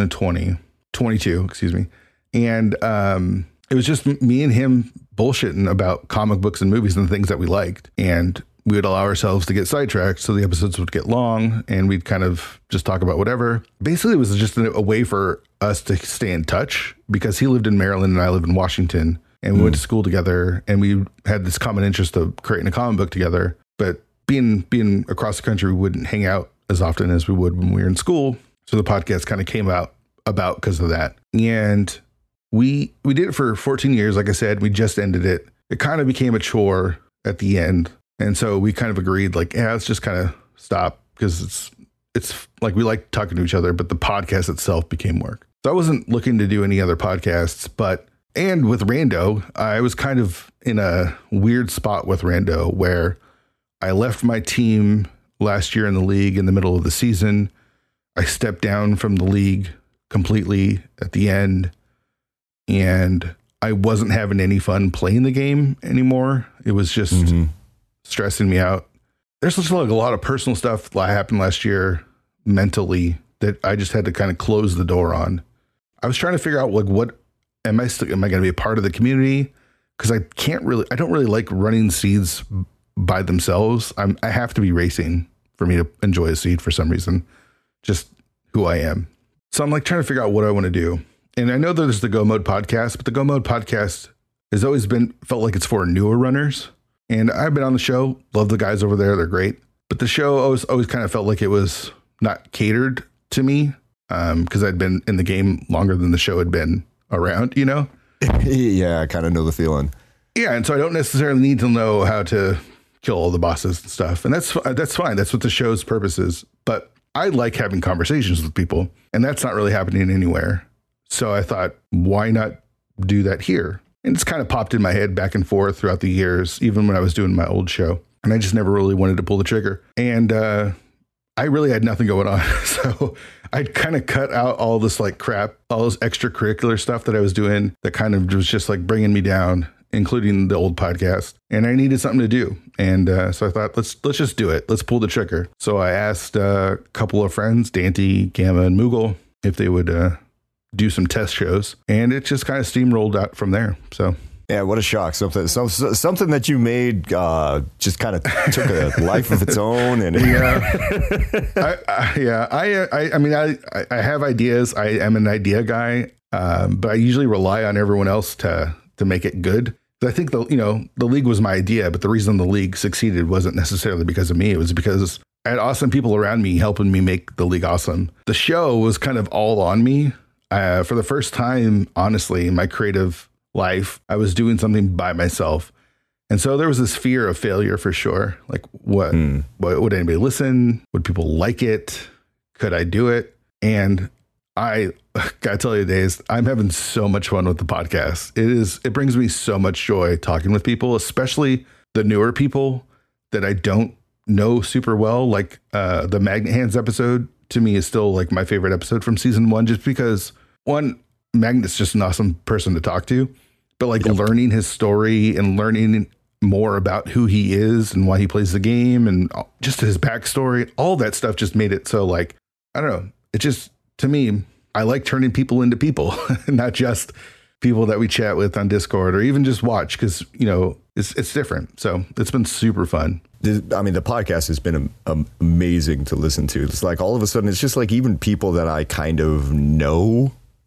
2022, excuse me. And it was just me and him bullshitting about comic books and movies and the things that we liked. And we would allow ourselves to get sidetracked, so the episodes would get long and we'd kind of just talk about whatever. Basically, it was just a way for us to stay in touch, because he lived in Maryland and I live in Washington. And we went to school together, and we had this common interest of creating a comic book together. But being across the country, we wouldn't hang out as often as we would when we were in school. So the podcast kind of came about because of that. And we did it for 14 years. Like I said, we just ended it. It kind of became a chore at the end. And so we kind of agreed, like, yeah, let's just kind of stop, because it's like we like talking to each other, but the podcast itself became work. So I wasn't looking to do any other podcasts, and with Rando, I was kind of in a weird spot with Rando where I left my team last year in the league in the middle of the season. I stepped down from the league completely at the end, and I wasn't having any fun playing the game anymore. It was just stressing me out. There's just like a lot of personal stuff that happened last year mentally that I just had to kind of close the door on. I was trying to figure out, like, what am I going to be a part of the community? Because I don't really like running seeds by themselves. I have to be racing for me to enjoy a seed for some reason, just who I am. So I'm like trying to figure out what I want to do. And I know that there's the Go Mode podcast, but the Go Mode podcast has always felt like it's for newer runners. And I've been on the show, love the guys over there. They're great. But the show always kind of felt like it was not catered to me, because I'd been in the game longer than the show had been around, Yeah, I kind of know the feeling. Yeah, and so I don't necessarily need to know how to kill all the bosses and stuff, and that's fine. That's what the show's purpose is. But I like having conversations with people, and that's not really happening anywhere. So I thought, why not do that here? And it's kind of popped in my head back and forth throughout the years, even when I was doing my old show, and I just never really wanted to pull the trigger. And I really had nothing going on. So I'd kind of cut out all this like crap, all this extracurricular stuff that I was doing that kind of was just like bringing me down, including the old podcast. And I needed something to do. And so I thought, let's just do it. Let's pull the trigger. So I asked a couple of friends, Dante, Gamma, and Moogle, if they would do some test shows. And it just kind of steamrolled out from there. So yeah, what a shock. Something that you made just kind of took a life of its own. And I mean, I have ideas. I am an idea guy. But I usually rely on everyone else to make it good. I think the league was my idea, but the reason the league succeeded wasn't necessarily because of me. It was because I had awesome people around me helping me make the league awesome. The show was kind of all on me. For the first time, honestly, in my creative life, I was doing something by myself. And so there was this fear of failure for sure. Like what would anybody listen? Would people like it? Could I do it? And I gotta tell you, Days, I'm having so much fun with the podcast. It brings me so much joy talking with people, especially the newer people that I don't know super well. Like the Magnet Hands episode to me is still like my favorite episode from season 1, just because one, Magnet's just an awesome person to talk to, but like learning his story and learning more about who he is and why he plays the game and just his backstory, all that stuff just made it so like, I don't know. It just, to me, I like turning people into people, not just people that we chat with on Discord or even just watch, because, it's different. So it's been super fun. I mean, the podcast has been amazing to listen to. It's like all of a sudden, it's just like even people that I kind of know,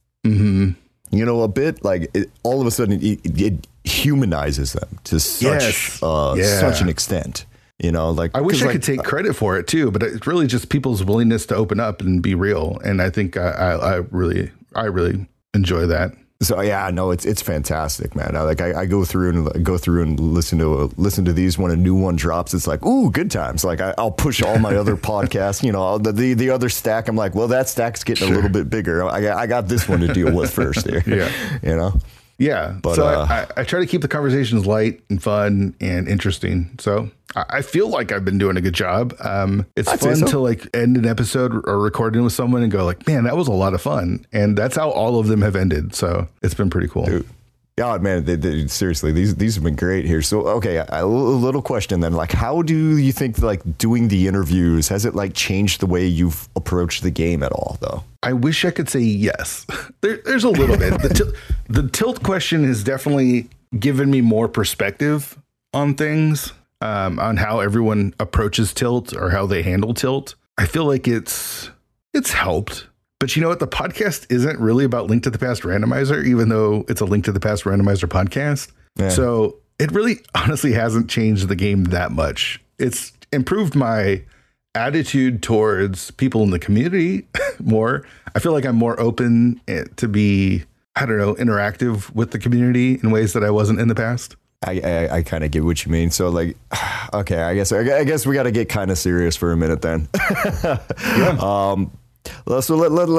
a bit, like all of a sudden it humanizes them to such an extent. Like I wish I could take credit for it too, but it's really just people's willingness to open up and be real. And I think I really enjoy that. So yeah, no, it's fantastic, man. I go through and listen to these when a new one drops. It's like, ooh, good times. Like I'll push all my other podcasts, the other stack. I'm like, well, that stack's getting a little bit bigger. I got this one to deal with first here. Yeah. Yeah. But so I try to keep the conversations light and fun and interesting. So I feel like I've been doing a good job. It's fun to like end an episode or recording with someone and go like, man, that was a lot of fun. And that's how all of them have ended. So it's been pretty cool. Dude. Yeah, man, seriously, these have been great here. So, okay, a little question then. Like, how do you think like doing the interviews, has it like changed the way you've approached the game at all, though? I wish I could say yes. There's a little bit. The tilt question has definitely given me more perspective on things, on how everyone approaches tilt or how they handle tilt. I feel like it's helped. But you know what? The podcast isn't really about Link to the Past Randomizer, even though it's a Link to the Past Randomizer podcast. Yeah. So it really honestly hasn't changed the game that much. It's improved my attitude towards people in the community more. I feel like I'm more open to be, interactive with the community in ways that I wasn't in the past. I kind of get what you mean. So like, okay, I guess we got to get kind of serious for a minute then. Yeah. So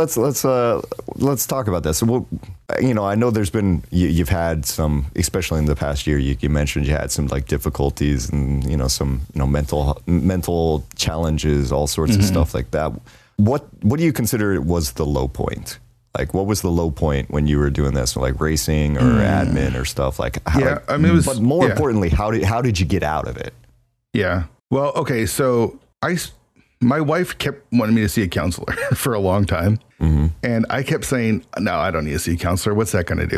let's talk about this. So, I know there's been you've had some, especially in the past year. You mentioned you had some like difficulties and some mental challenges, all sorts of stuff like that. What do you consider was the low point? Like, what was the low point when you were doing this, like racing or admin or stuff? Like, but more importantly, how did you get out of it? Yeah. Well, okay, so my wife kept wanting me to see a counselor for a long time. And I kept saying, no, I don't need to see a counselor. What's that going to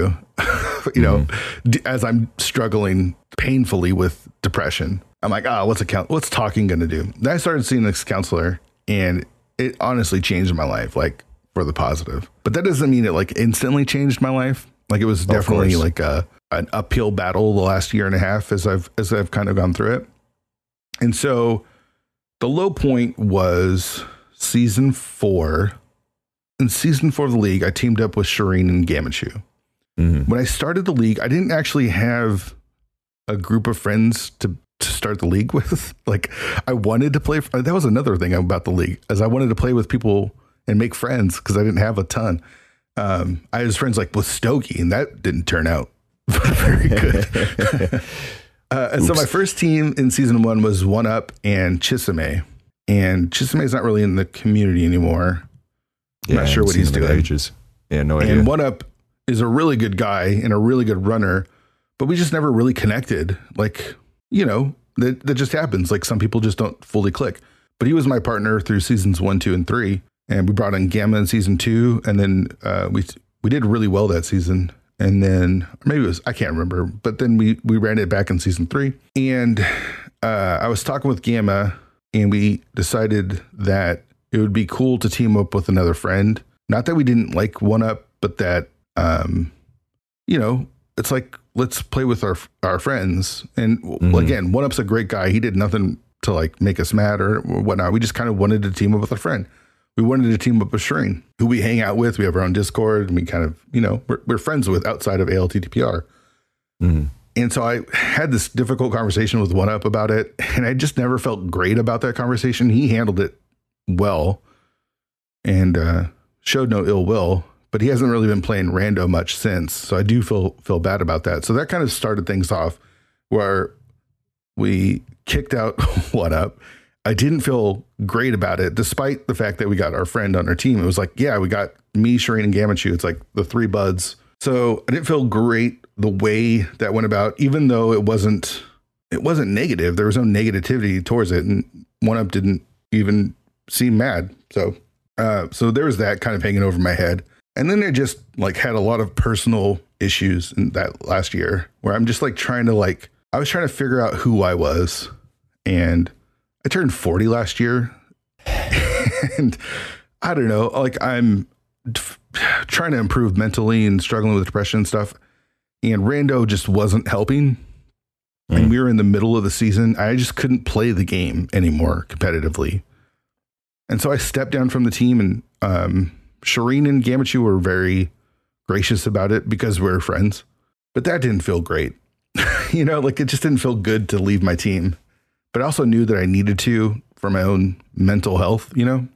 do? As I'm struggling painfully with depression, I'm like, what's talking going to do? Then I started seeing this counselor and it honestly changed my life, like for the positive. But that doesn't mean it like instantly changed my life. Like it was definitely like an uphill battle the last year and a half as I've kind of gone through it. And so the low point was season 4. In season 4 of the league, I teamed up with Shireen and Gamachu. When I started the league, I didn't actually have a group of friends to start the league with. Like I wanted to play. That was another thing about the league, as I wanted to play with people and make friends because I didn't have a ton. I was friends like with Stogie, and that didn't turn out very good. And so my first team in season 1 was 1UP and Chisame. And Chisame's not really in the community anymore. I'm not sure what he's doing. Ages. Yeah, no idea. And 1UP is a really good guy and a really good runner, but we just never really connected. Like, that just happens. Like some people just don't fully click. But he was my partner through seasons 1, 2, and 3. And we brought in Gamma in season 2. And then we did really well that season. And then maybe it was, I can't remember, but then we ran it back in season 3. And I was talking with Gamma and we decided that it would be cool to team up with another friend. Not that we didn't like 1UP, but that It's like, let's play with our friends. And again, One Up's a great guy. He did nothing to like make us mad or whatnot. We just kind of wanted to team up with a friend. We wanted to team up with Shireen, who we hang out with. We have our own Discord, and we kind of, we're friends with outside of ALTTPR. And so I had this difficult conversation with One Up about it, and I just never felt great about that conversation. He handled it well and showed no ill will, but he hasn't really been playing rando much since. So I do feel bad about that. So that kind of started things off where we kicked out One Up. I didn't feel great about it, despite the fact that we got our friend on our team. It was like, yeah, we got me, Shireen, and Gamachu. It's like the three buds. So I didn't feel great the way that went about, even though it wasn't negative. There was no negativity towards it. And One Up didn't even seem mad. So there was that kind of hanging over my head. And then I just like had a lot of personal issues in that last year where I'm just like I was trying to figure out who I was. And I turned 40 last year, and I don't know, like I'm trying to improve mentally and struggling with depression and stuff. And rando just wasn't helping. And we were in the middle of the season. I just couldn't play the game anymore competitively. And so I stepped down from the team, and Shireen and Gamachu were very gracious about it because we're friends, but that didn't feel great. Like it just didn't feel good to leave my team. But I also knew that I needed to for my own mental health,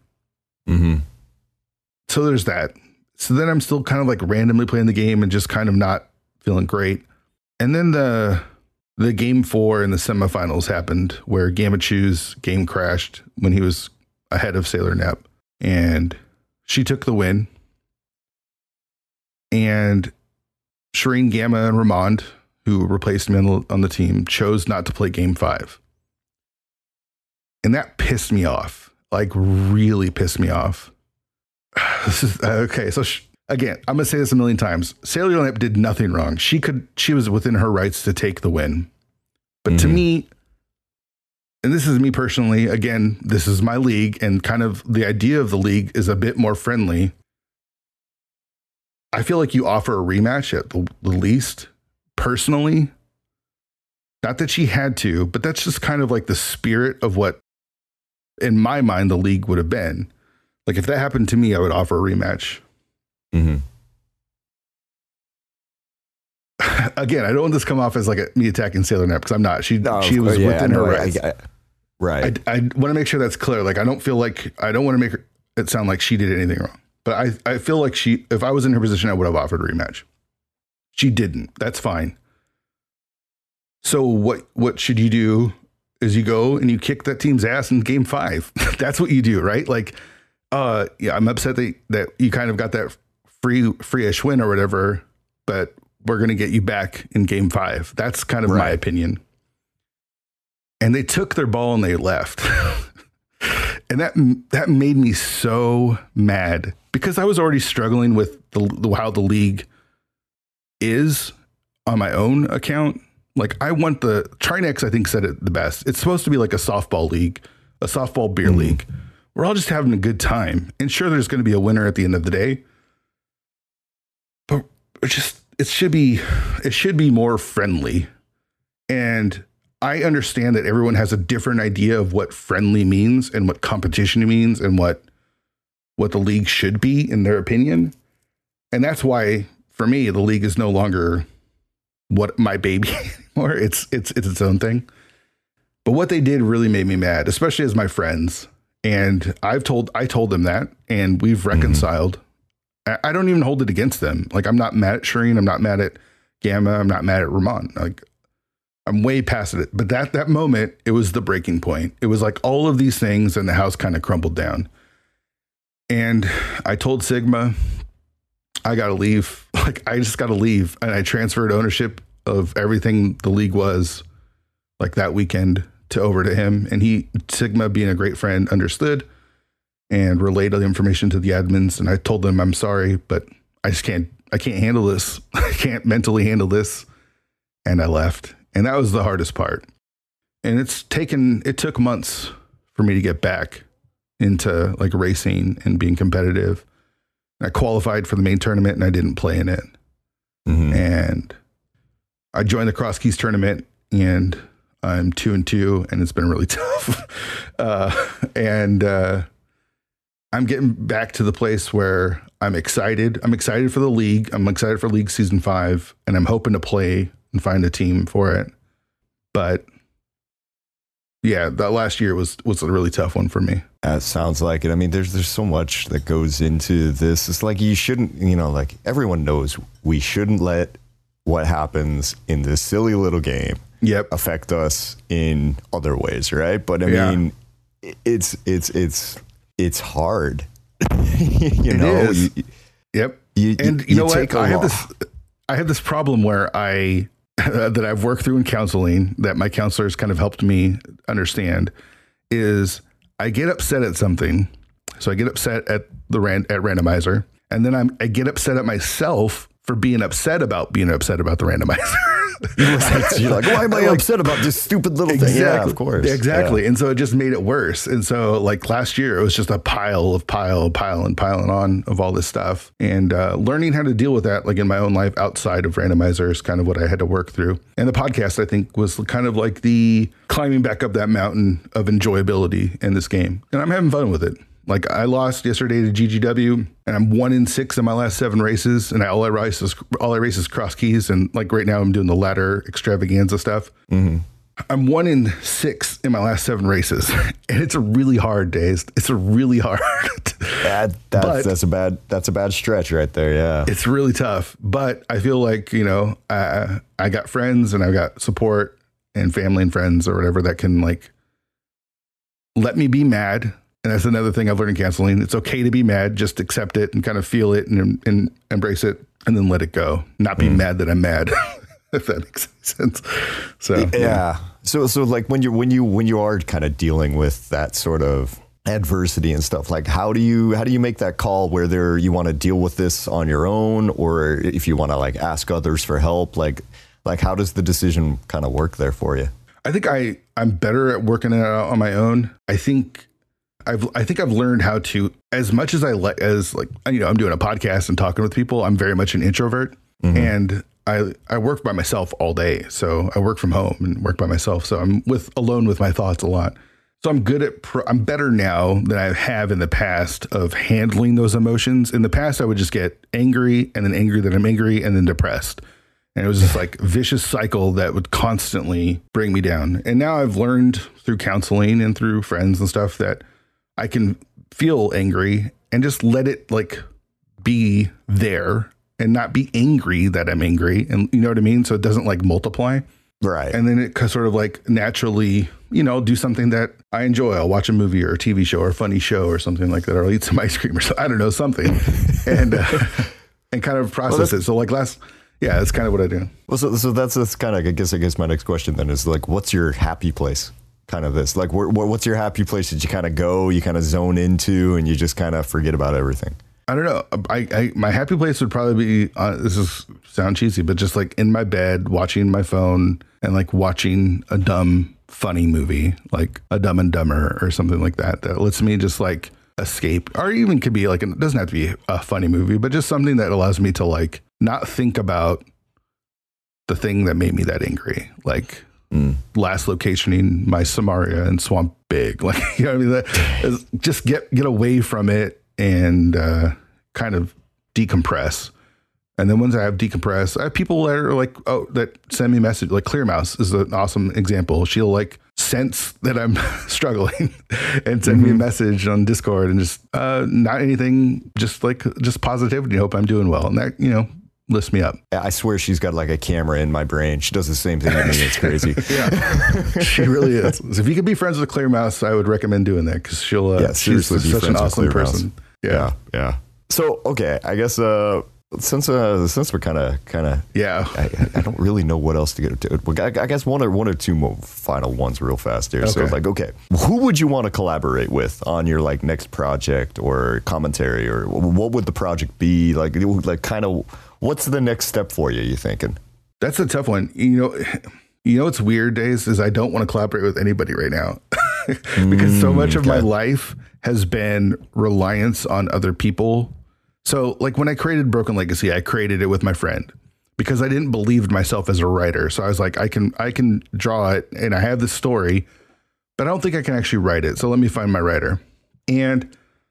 So there's that. So then I'm still kind of like randomly playing the game and just kind of not feeling great. And then the game 4 in the semifinals happened where Gamachu's game crashed when he was ahead of Sailor Nep, and she took the win. And Shireen, Gamma, and Ramond, who replaced me on the team, chose not to play game 5. And that pissed me off, like really pissed me off. This is okay. So again, I'm going to say this a million times. Sailor Nep did nothing wrong. She was within her rights to take the win. But to me, and this is me personally, again, this is my league, and kind of the idea of the league is a bit more friendly. I feel like you offer a rematch at the least, personally. Not that she had to, but that's just kind of like the spirit of what, in my mind, the league would have been. Like if that happened to me, I would offer a rematch. Again, I don't want this to come off as like me attacking Sailor Nep, because I'm not. She was within her rights. Right. I want to make sure that's clear. Like I don't want to make it sound like she did anything wrong. But I feel like if I was in her position, I would have offered a rematch. She didn't. That's fine. So what should you do is you go and you kick that team's ass in game 5. That's what you do, right? Like, I'm upset that you kind of got that free-ish win or whatever, but we're going to get you back in game 5. That's kind of my opinion. And they took their ball and they left. And that made me so mad because I was already struggling with how the league is on my own account. Like I want Trinex, I think, said it the best. It's supposed to be like a softball league, a softball beer league. We're all just having a good time. And sure, there's going to be a winner at the end of the day. But it should be more friendly. And I understand that everyone has a different idea of what friendly means and what competition means and what the league should be in their opinion. And that's why, for me, the league is no longer what my baby anymore. It's its own thing. But what they did really made me mad, especially as my friends. And I told them that, and we've reconciled. I don't even hold it against them. Like I'm not mad at Shireen. I'm not mad at Gamma. I'm not mad at Ramon. Like I'm way past it. But that moment, it was the breaking point. It was like all of these things, and the house kind of crumbled down. And I told Sigma, I got to leave. Like I just got to leave. And I transferred ownership of everything the league was like that weekend over to him. And Sigma, being a great friend, understood and relayed the information to the admins. And I told them, I'm sorry, but I can't handle this. I can't mentally handle this. And I left. And that was the hardest part. And it took months for me to get back into like racing and being competitive. I qualified for the main tournament and I didn't play in it. And I joined the Cross Keys tournament and I'm 2-2 and it's been really tough. I'm getting back to the place where I'm excited. I'm excited for the league. I'm excited for League Season 5 and I'm hoping to play and find a team for it. But yeah, that last year was a really tough one for me. That sounds like it. I mean, there's so much that goes into this. It's like you shouldn't, like everyone knows we shouldn't let what happens in this silly little game affect us in other ways, right? But I mean, it's hard. It is. You know what? I have this problem where that I've worked through in counseling that my counselors kind of helped me understand is I get upset at something. So I get upset at randomizer, and then I get upset at myself for being upset about the randomizer. Right. You're like, why am I upset about this stupid little thing? Yeah, of course. Exactly. Yeah. And so it just made it worse. And so like last year, it was just a piling on of all this stuff. And learning how to deal with that, like in my own life outside of randomizer, is kind of what I had to work through. And the podcast, I think, was kind of like the climbing back up that mountain of enjoyability in this game. And I'm having fun with it. Like I lost yesterday to GGW and I'm 1-6 in my last 7 races. And all I race is Cross Keys. And like right now I'm doing the ladder extravaganza stuff. I'm 1-6 in my last 7 races. And it's a really hard day. It's a really hard. That's a bad stretch right there. Yeah. It's really tough. But I feel like, I got friends and I've got support and family and friends or whatever that can like let me be mad. And that's another thing I've learned in counseling. It's okay to be mad. Just accept it and kind of feel it and embrace it and then let it go. Not be mad that I'm mad, if that makes sense. So, yeah. So like when you are kind of dealing with that sort of adversity and stuff, like how do you make that call whether you want to deal with this on your own or if you want to like ask others for help? Like how does the decision kind of work there for you? I think I'm better at working it out on my own. I think I've learned how to, as much as I'm doing a podcast and talking with people, I'm very much an introvert and I work by myself all day. So I work from home and work by myself. So I'm alone with my thoughts a lot. So I'm I'm better now than I have in the past of handling those emotions. In the past, I would just get angry and then angry that I'm angry and then depressed. And it was this like vicious cycle that would constantly bring me down. And now I've learned through counseling and through friends and stuff that I can feel angry and just let it like be there and not be angry that I'm angry. And you know what I mean? So it doesn't like multiply. Right. And then it sort of like naturally, do something that I enjoy. I'll watch a movie or a TV show or a funny show or something like that. Or I'll eat some ice cream or something. I don't know, something and kind of process it. So like that's kind of what I do. Well, so that's kind of, I guess my next question then is like, what's your happy place? Kind of this, like, what's your happy place that you kind of go, you kind of zone into, and you just kind of forget about everything? I don't know. My happy place would probably be, this is sound cheesy, but just like in my bed, watching my phone and like watching a dumb, funny movie, like a Dumb and Dumber or something like that lets me just like escape, or even could be like, it doesn't have to be a funny movie, but just something that allows me to like not think about the thing that made me that angry. Like, last locationing my Samaria and Swamp Big, like, you know what I mean? That is just get away from it and kind of decompress. And then once I have decompressed, I have people that are like, that send me a message. Like Clear Mouse is an awesome example. She'll like sense that I'm struggling and send me a message on Discord and just not anything, just positivity. Hope I'm doing well, and that lifts me up. I swear she's got like a camera in my brain. She does the same thing to me. It's crazy. Yeah, she really is. So if you could be friends with Clear Mouse, I would recommend doing that because she's such an awesome person. Yeah. So, okay, I guess since we're kind of I don't really know what else to get to. I guess one or two more final ones real fast here. Okay. So who would you want to collaborate with on your like next project or commentary, or what would the project be like kind of what's the next step for you, you thinking? That's a tough one. What's weird, Days, is I don't want to collaborate with anybody right now because so much of my life has been reliance on other people So like when I created Broken Legacy, I created it with my friend because I didn't believe myself as a writer. So I was like, I can draw it and I have this story, but I don't think I can actually write it. So let me find my writer. And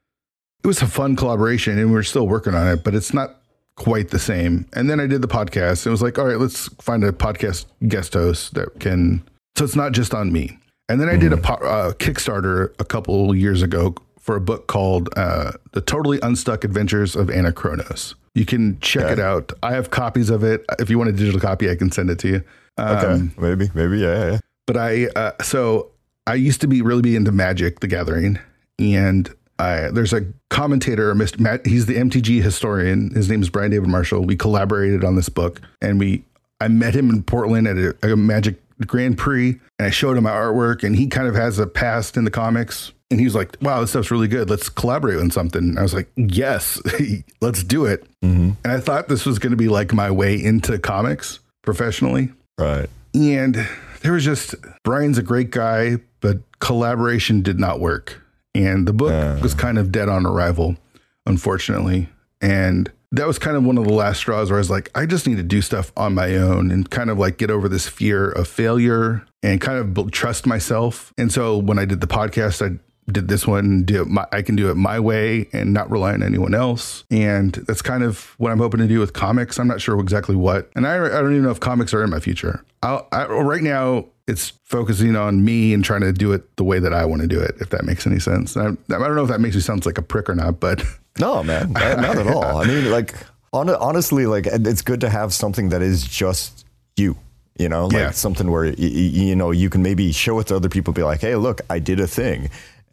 it was a fun collaboration and we're still working on it, but it's not quite the same. And then I did the podcast. It was like, all right, let's find a podcast guest host that can, so it's not just on me. And then I did a Kickstarter a couple years ago for a book called The Totally Unstuck Adventures of Anna Kronos. You can check it out. I have copies of it. If you want a digital copy, I can send it to you. Okay, maybe, yeah. But so I used to really be into Magic: The Gathering, and there's a commentator, he's the MTG historian. His name is Brian David Marshall. We collaborated on this book, and I met him in Portland at a Magic Grand Prix, and I showed him my artwork, and he kind of has a past in the comics. And he was like, wow, this stuff's really good. Let's collaborate on something. And I was like, yes, let's do it. And I thought this was going to be like my way into comics professionally. Right. And there was just, Brian's a great guy, but collaboration did not work. And the book was kind of dead on arrival, unfortunately. And that was kind of one of the last straws where I was like, I just need to do stuff on my own and kind of like get over this fear of failure and kind of trust myself. And so when I did the podcast, I did this one, I can do it my way and not rely on anyone else. And that's kind of what I'm hoping to do with comics. I'm not sure exactly what. And I don't even know if comics are in my future. Right now, it's focusing on me and trying to do it the way that I want to do it, if that makes any sense. I don't know if that makes me sound like a prick or not, but... No, man, not at all. I mean, like, honestly, like, it's good to have something that is just you, you know, like something where, you know, you can maybe show it to other people, be like, hey, look, I did a thing.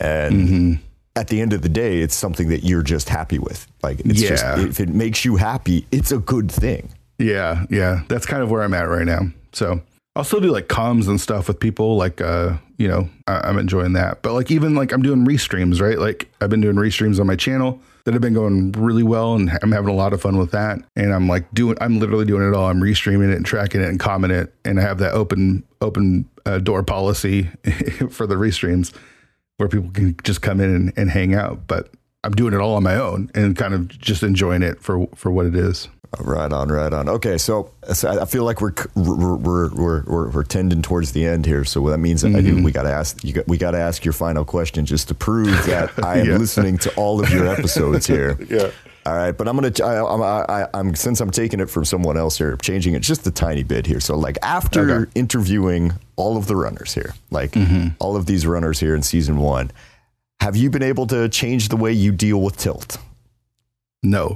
And at the end of the day, it's something that you're just happy with. Like, it's just, if it makes you happy, it's a good thing. Yeah. That's kind of where I'm at right now. So I'll still do like comms and stuff with people. Like, you know, I'm enjoying that. But like, even like I'm doing restreams, right? Like I've been doing restreams on my channel that have been going really well. And I'm having a lot of fun with that. And I'm literally doing it all. I'm restreaming it and tracking it and commenting it. And I have that open door policy for the restreams, where people can just come in and hang out. But I'm doing it all on my own and kind of just enjoying it for what it is. Right on. Okay, so I feel like we're tending towards the end here. So that means that we got to ask your final question just to prove that I am listening to all of your episodes here. Yeah. All right, but I'm since I'm taking it from someone else here, changing it just a tiny bit here. So like after interviewing all of the runners here, like all of these runners here in season 1, have you been able to change the way you deal with tilt? No.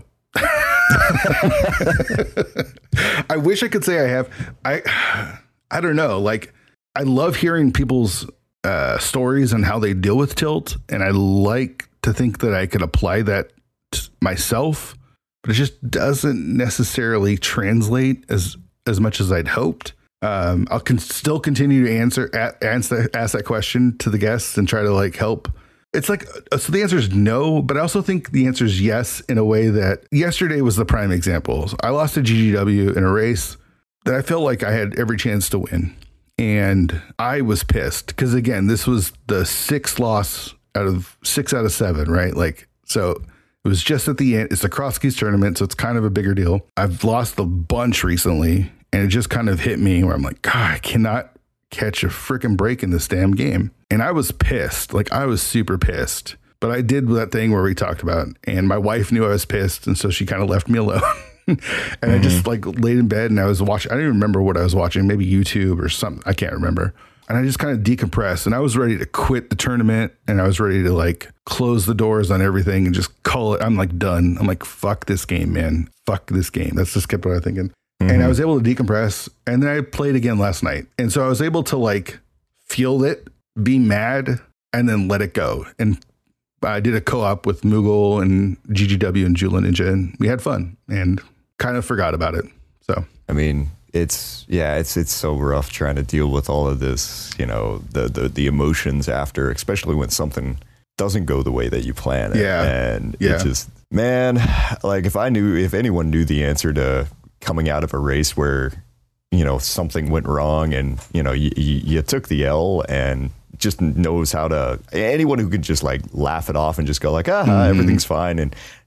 I wish I could say I have. I don't know. Like, I love hearing people's stories and how they deal with tilt, and I like to think that I could apply that myself, but it just doesn't necessarily translate as much as I'd hoped. I'll still continue to ask that question to the guests and try to like help. It's like, so the answer is no, but I also think the answer is yes, in a way that yesterday was the prime example. I lost to GGW in a race that I felt like I had every chance to win. And I was pissed because, again, this was the 6th loss out of 6 out of 7, right? Like, so it was just at the end. It's a cross keys tournament, so it's kind of a bigger deal. I've lost a bunch recently, and it just kind of hit me where I'm like, God, I cannot catch a freaking break in this damn game. And I was pissed. Like, I was super pissed. But I did that thing where we talked about, and my wife knew I was pissed, and so she kind of left me alone. And I just like laid in bed and I was watching, I don't even remember what I was watching, maybe YouTube or something. I can't remember. And I just kind of decompressed, and I was ready to quit the tournament, and I was ready to like close the doors on everything and just call it. I'm like done. I'm like, fuck this game, man. Fuck this game. That's just kept what I was thinking. And I was able to decompress, and then I played again last night. And so I was able to like feel it, be mad, and then let it go. And I did a co-op with Moogle and GGW and Jula Ninja, and we had fun and kind of forgot about it. So, I mean, it's so rough trying to deal with all of this, you know, the emotions after, especially when something doesn't go the way that you plan it. And it just, man, like if anyone knew the answer to coming out of a race where, you know, something went wrong and, you know, you took the L and just knows how to, anyone who can just like laugh it off and just go like, everything's fine and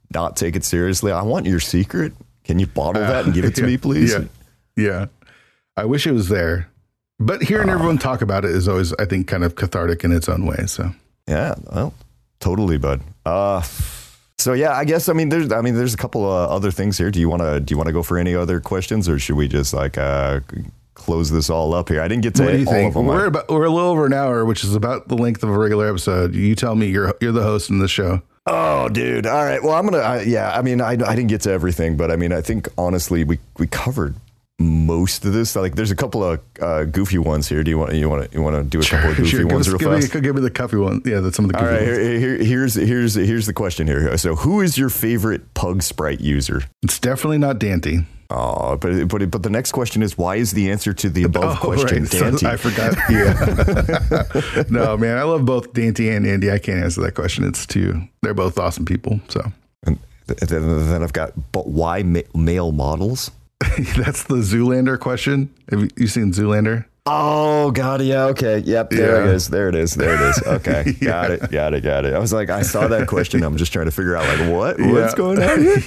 not take it seriously. I want your secret. Can you bottle that and give it to me, please? Yeah. I wish it was there. But hearing everyone talk about it is always, I think, kind of cathartic in its own way. So yeah, well, totally, bud. So yeah, I guess there's a couple of other things here. Do you want to go for any other questions, or should we just like close this all up here? I didn't get to all of them. We're a little over an hour, which is about the length of a regular episode. You tell me. You're the host in the show. Oh, dude. All right. Well, I didn't get to everything, but I mean, I think honestly, we covered most of this. Like, there's a couple of goofy ones here. Do you want to do a couple of goofy ones real fast? Give me the goofy one. Yeah, that's some of the goofy ones. All right. Here's the question here. So, who is your favorite Pug Sprite user? It's definitely not Dante. Oh, but the next question is, why is the answer to the above question right. Dante? So I forgot. Yeah. No, man, I love both Dante and Andy. I can't answer that question. They're both awesome people. So, and then I've got, but why male models? That's the Zoolander question. Have you seen Zoolander? Oh, God. Yeah. Okay. Yep. There it is. There it is. Okay. Yeah. Got it. I was like, I saw that question. I'm just trying to figure out like what's going on here?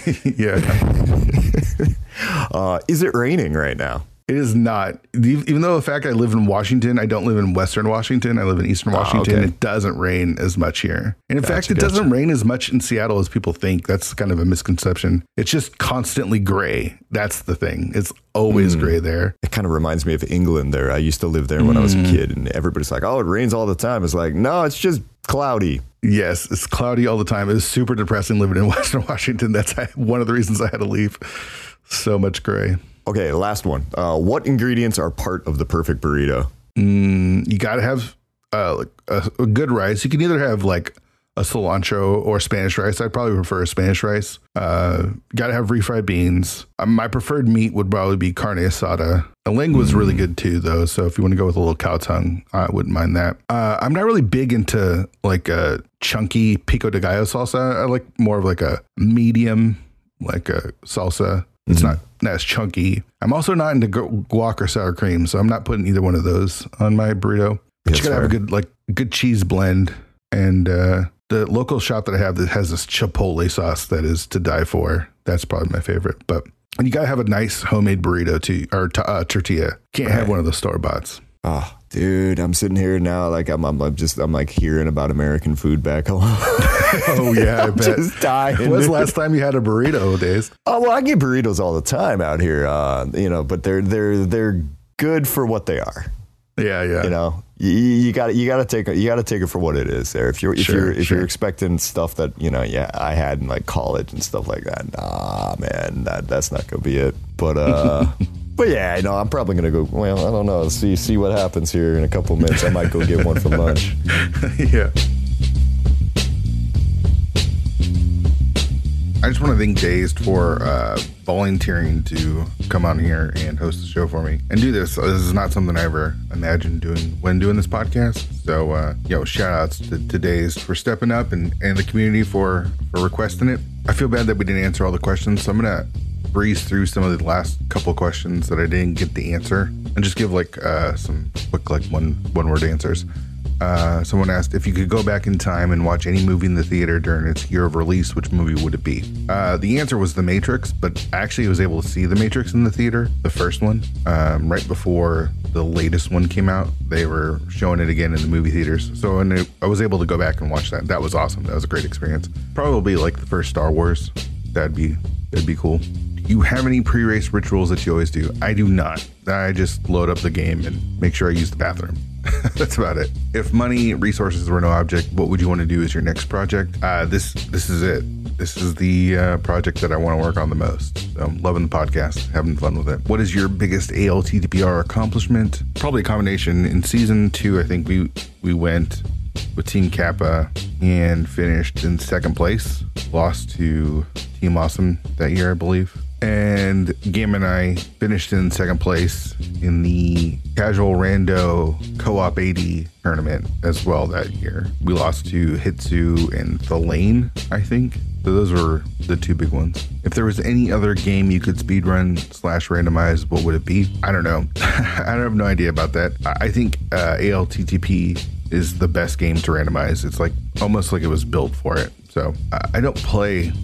Yeah. Is it raining right now? It is not. Even though the fact I live in Washington, I don't live in Western Washington. I live in Eastern Washington. Okay. It doesn't rain as much here. And in fact, it doesn't rain as much in Seattle as people think. That's kind of a misconception. It's just constantly gray. That's the thing. It's always gray there. It kind of reminds me of England there. I used to live there when I was a kid, and everybody's like, oh, it rains all the time. It's like, no, it's just cloudy. Yes, it's cloudy all the time. It was super depressing living in Western Washington. That's one of the reasons I had to leave. So much gray. Okay, last one. What ingredients are part of the perfect burrito? You got to have a good rice. You can either have like a cilantro or Spanish rice. I'd probably prefer a Spanish rice. Got to have refried beans. My preferred meat would probably be carne asada. The lengua is really good too, though. So if you want to go with a little cow tongue, I wouldn't mind that. I'm not really big into like a chunky pico de gallo salsa. I like more of like a medium, like a salsa. It's not as chunky. I'm also not into guac or sour cream, so I'm not putting either one of those on my burrito. But you gotta have a good cheese blend. And the local shop that I have that has this chipotle sauce that is to die for. That's probably my favorite. And you gotta have a nice homemade burrito too, or tortilla. Can't have one of the store boughts. Oh, dude, I'm sitting here now, like I'm like hearing about American food back home. Oh yeah, I bet. Just dying. When was the last time you had a burrito, Days? Oh well, I get burritos all the time out here, but they're good for what they are. Yeah. You know, you got to take it for what it is. There, if you're expecting stuff that I had in like college and stuff like that, nah, man, that's not gonna be it. But But yeah, I'm probably going to go, well, I don't know, see what happens here in a couple of minutes. I might go get one for lunch. Yeah. I just want to thank Dazed for volunteering to come on here and host the show for me and do this. This is not something I ever imagined doing when doing this podcast. So, shout outs to Dazed for stepping up and the community for requesting it. I feel bad that we didn't answer all the questions, so I'm going to breeze through some of the last couple questions that I didn't get the answer and just give some quick one word answers. Someone asked if you could go back in time and watch any movie in the theater during its year of release, which movie would it be? The answer was The Matrix, but actually I was able to see The Matrix in the theater, the first one, right before the latest one came out. They were showing it again in the movie theaters. So I was able to go back and watch that. That was awesome. That was a great experience. Probably like the first Star Wars. That'd be cool. You have any pre-race rituals that you always do? I do not. I just load up the game and make sure I use the bathroom. That's about it. If money, resources were no object, what would you want to do as your next project? This is it. This is the project that I want to work on the most. So I'm loving the podcast, having fun with it. What is your biggest ALTTPR accomplishment? Probably a combination. In season 2, I think we went with Team Kappa and finished in second place. Lost to Team Awesome that year, I believe. And Gam and I finished in second place in the Casual Rando Co-op 80 tournament as well that year. We lost to Hitsu and Thalane, I think. So those were the two big ones. If there was any other game you could speedrun / randomize, what would it be? I don't know. I have no idea about that. I think ALTTP is the best game to randomize. It's like almost like it was built for it. So I don't play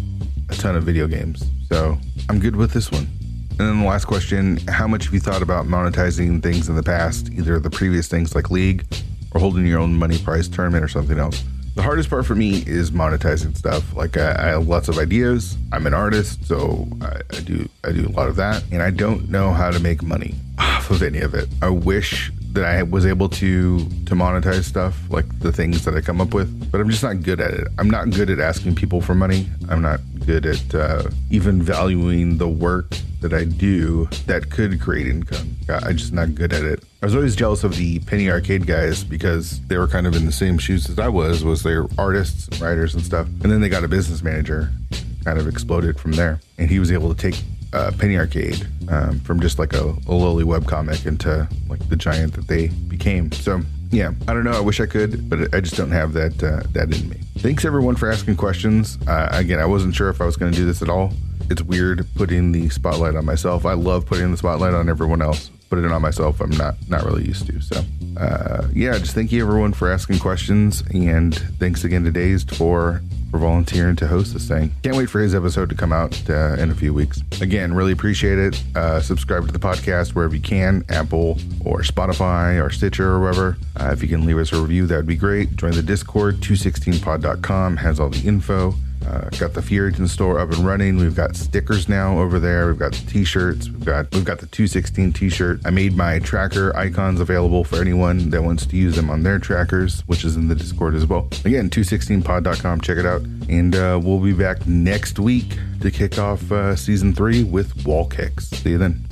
a ton of video games. So I'm good with this one. And then the last question, how much have you thought about monetizing things in the past, either the previous things like League or holding your own money prize tournament or something else? The hardest part for me is monetizing stuff. Like I have lots of ideas. I'm an artist, so I do a lot of that, and I don't know how to make money off of any of it. I wish that I was able to monetize stuff, like the things that I come up with, but I'm just not good at it. I'm not good at asking people for money. I'm not good at even valuing the work that I do that could create income. I'm just not good at it. I was always jealous of the Penny Arcade guys because they were kind of in the same shoes as I was they're artists and writers and stuff. And then they got a business manager, kind of exploded from there. And he was able to take Penny Arcade from just like a lowly webcomic into like the giant that they became. So yeah, I don't know. I wish I could, but I just don't have that in me. Thanks everyone for asking questions. Again, I wasn't sure if I was going to do this at all. It's weird putting the spotlight on myself. I love putting the spotlight on everyone else. Putting it on myself, I'm not really used to. So yeah, just thank you everyone for asking questions, and thanks again to Dazed for volunteering to host this thing. Can't wait for his episode to come out in a few weeks. Again, really appreciate it. Subscribe to the podcast wherever you can, Apple or Spotify or Stitcher or wherever. If you can leave us a review, that would be great. Join the Discord, 216pod.com has all the info. Got the Fear Agent store up and running. We've got stickers now over there. We've got the t-shirts. We've got the 216 t-shirt. I made my tracker icons available for anyone that wants to use them on their trackers, which is in the Discord as well. Again, 216pod.com. Check it out. And we'll be back next week to kick off season 3 with Wall Kicks. See you then.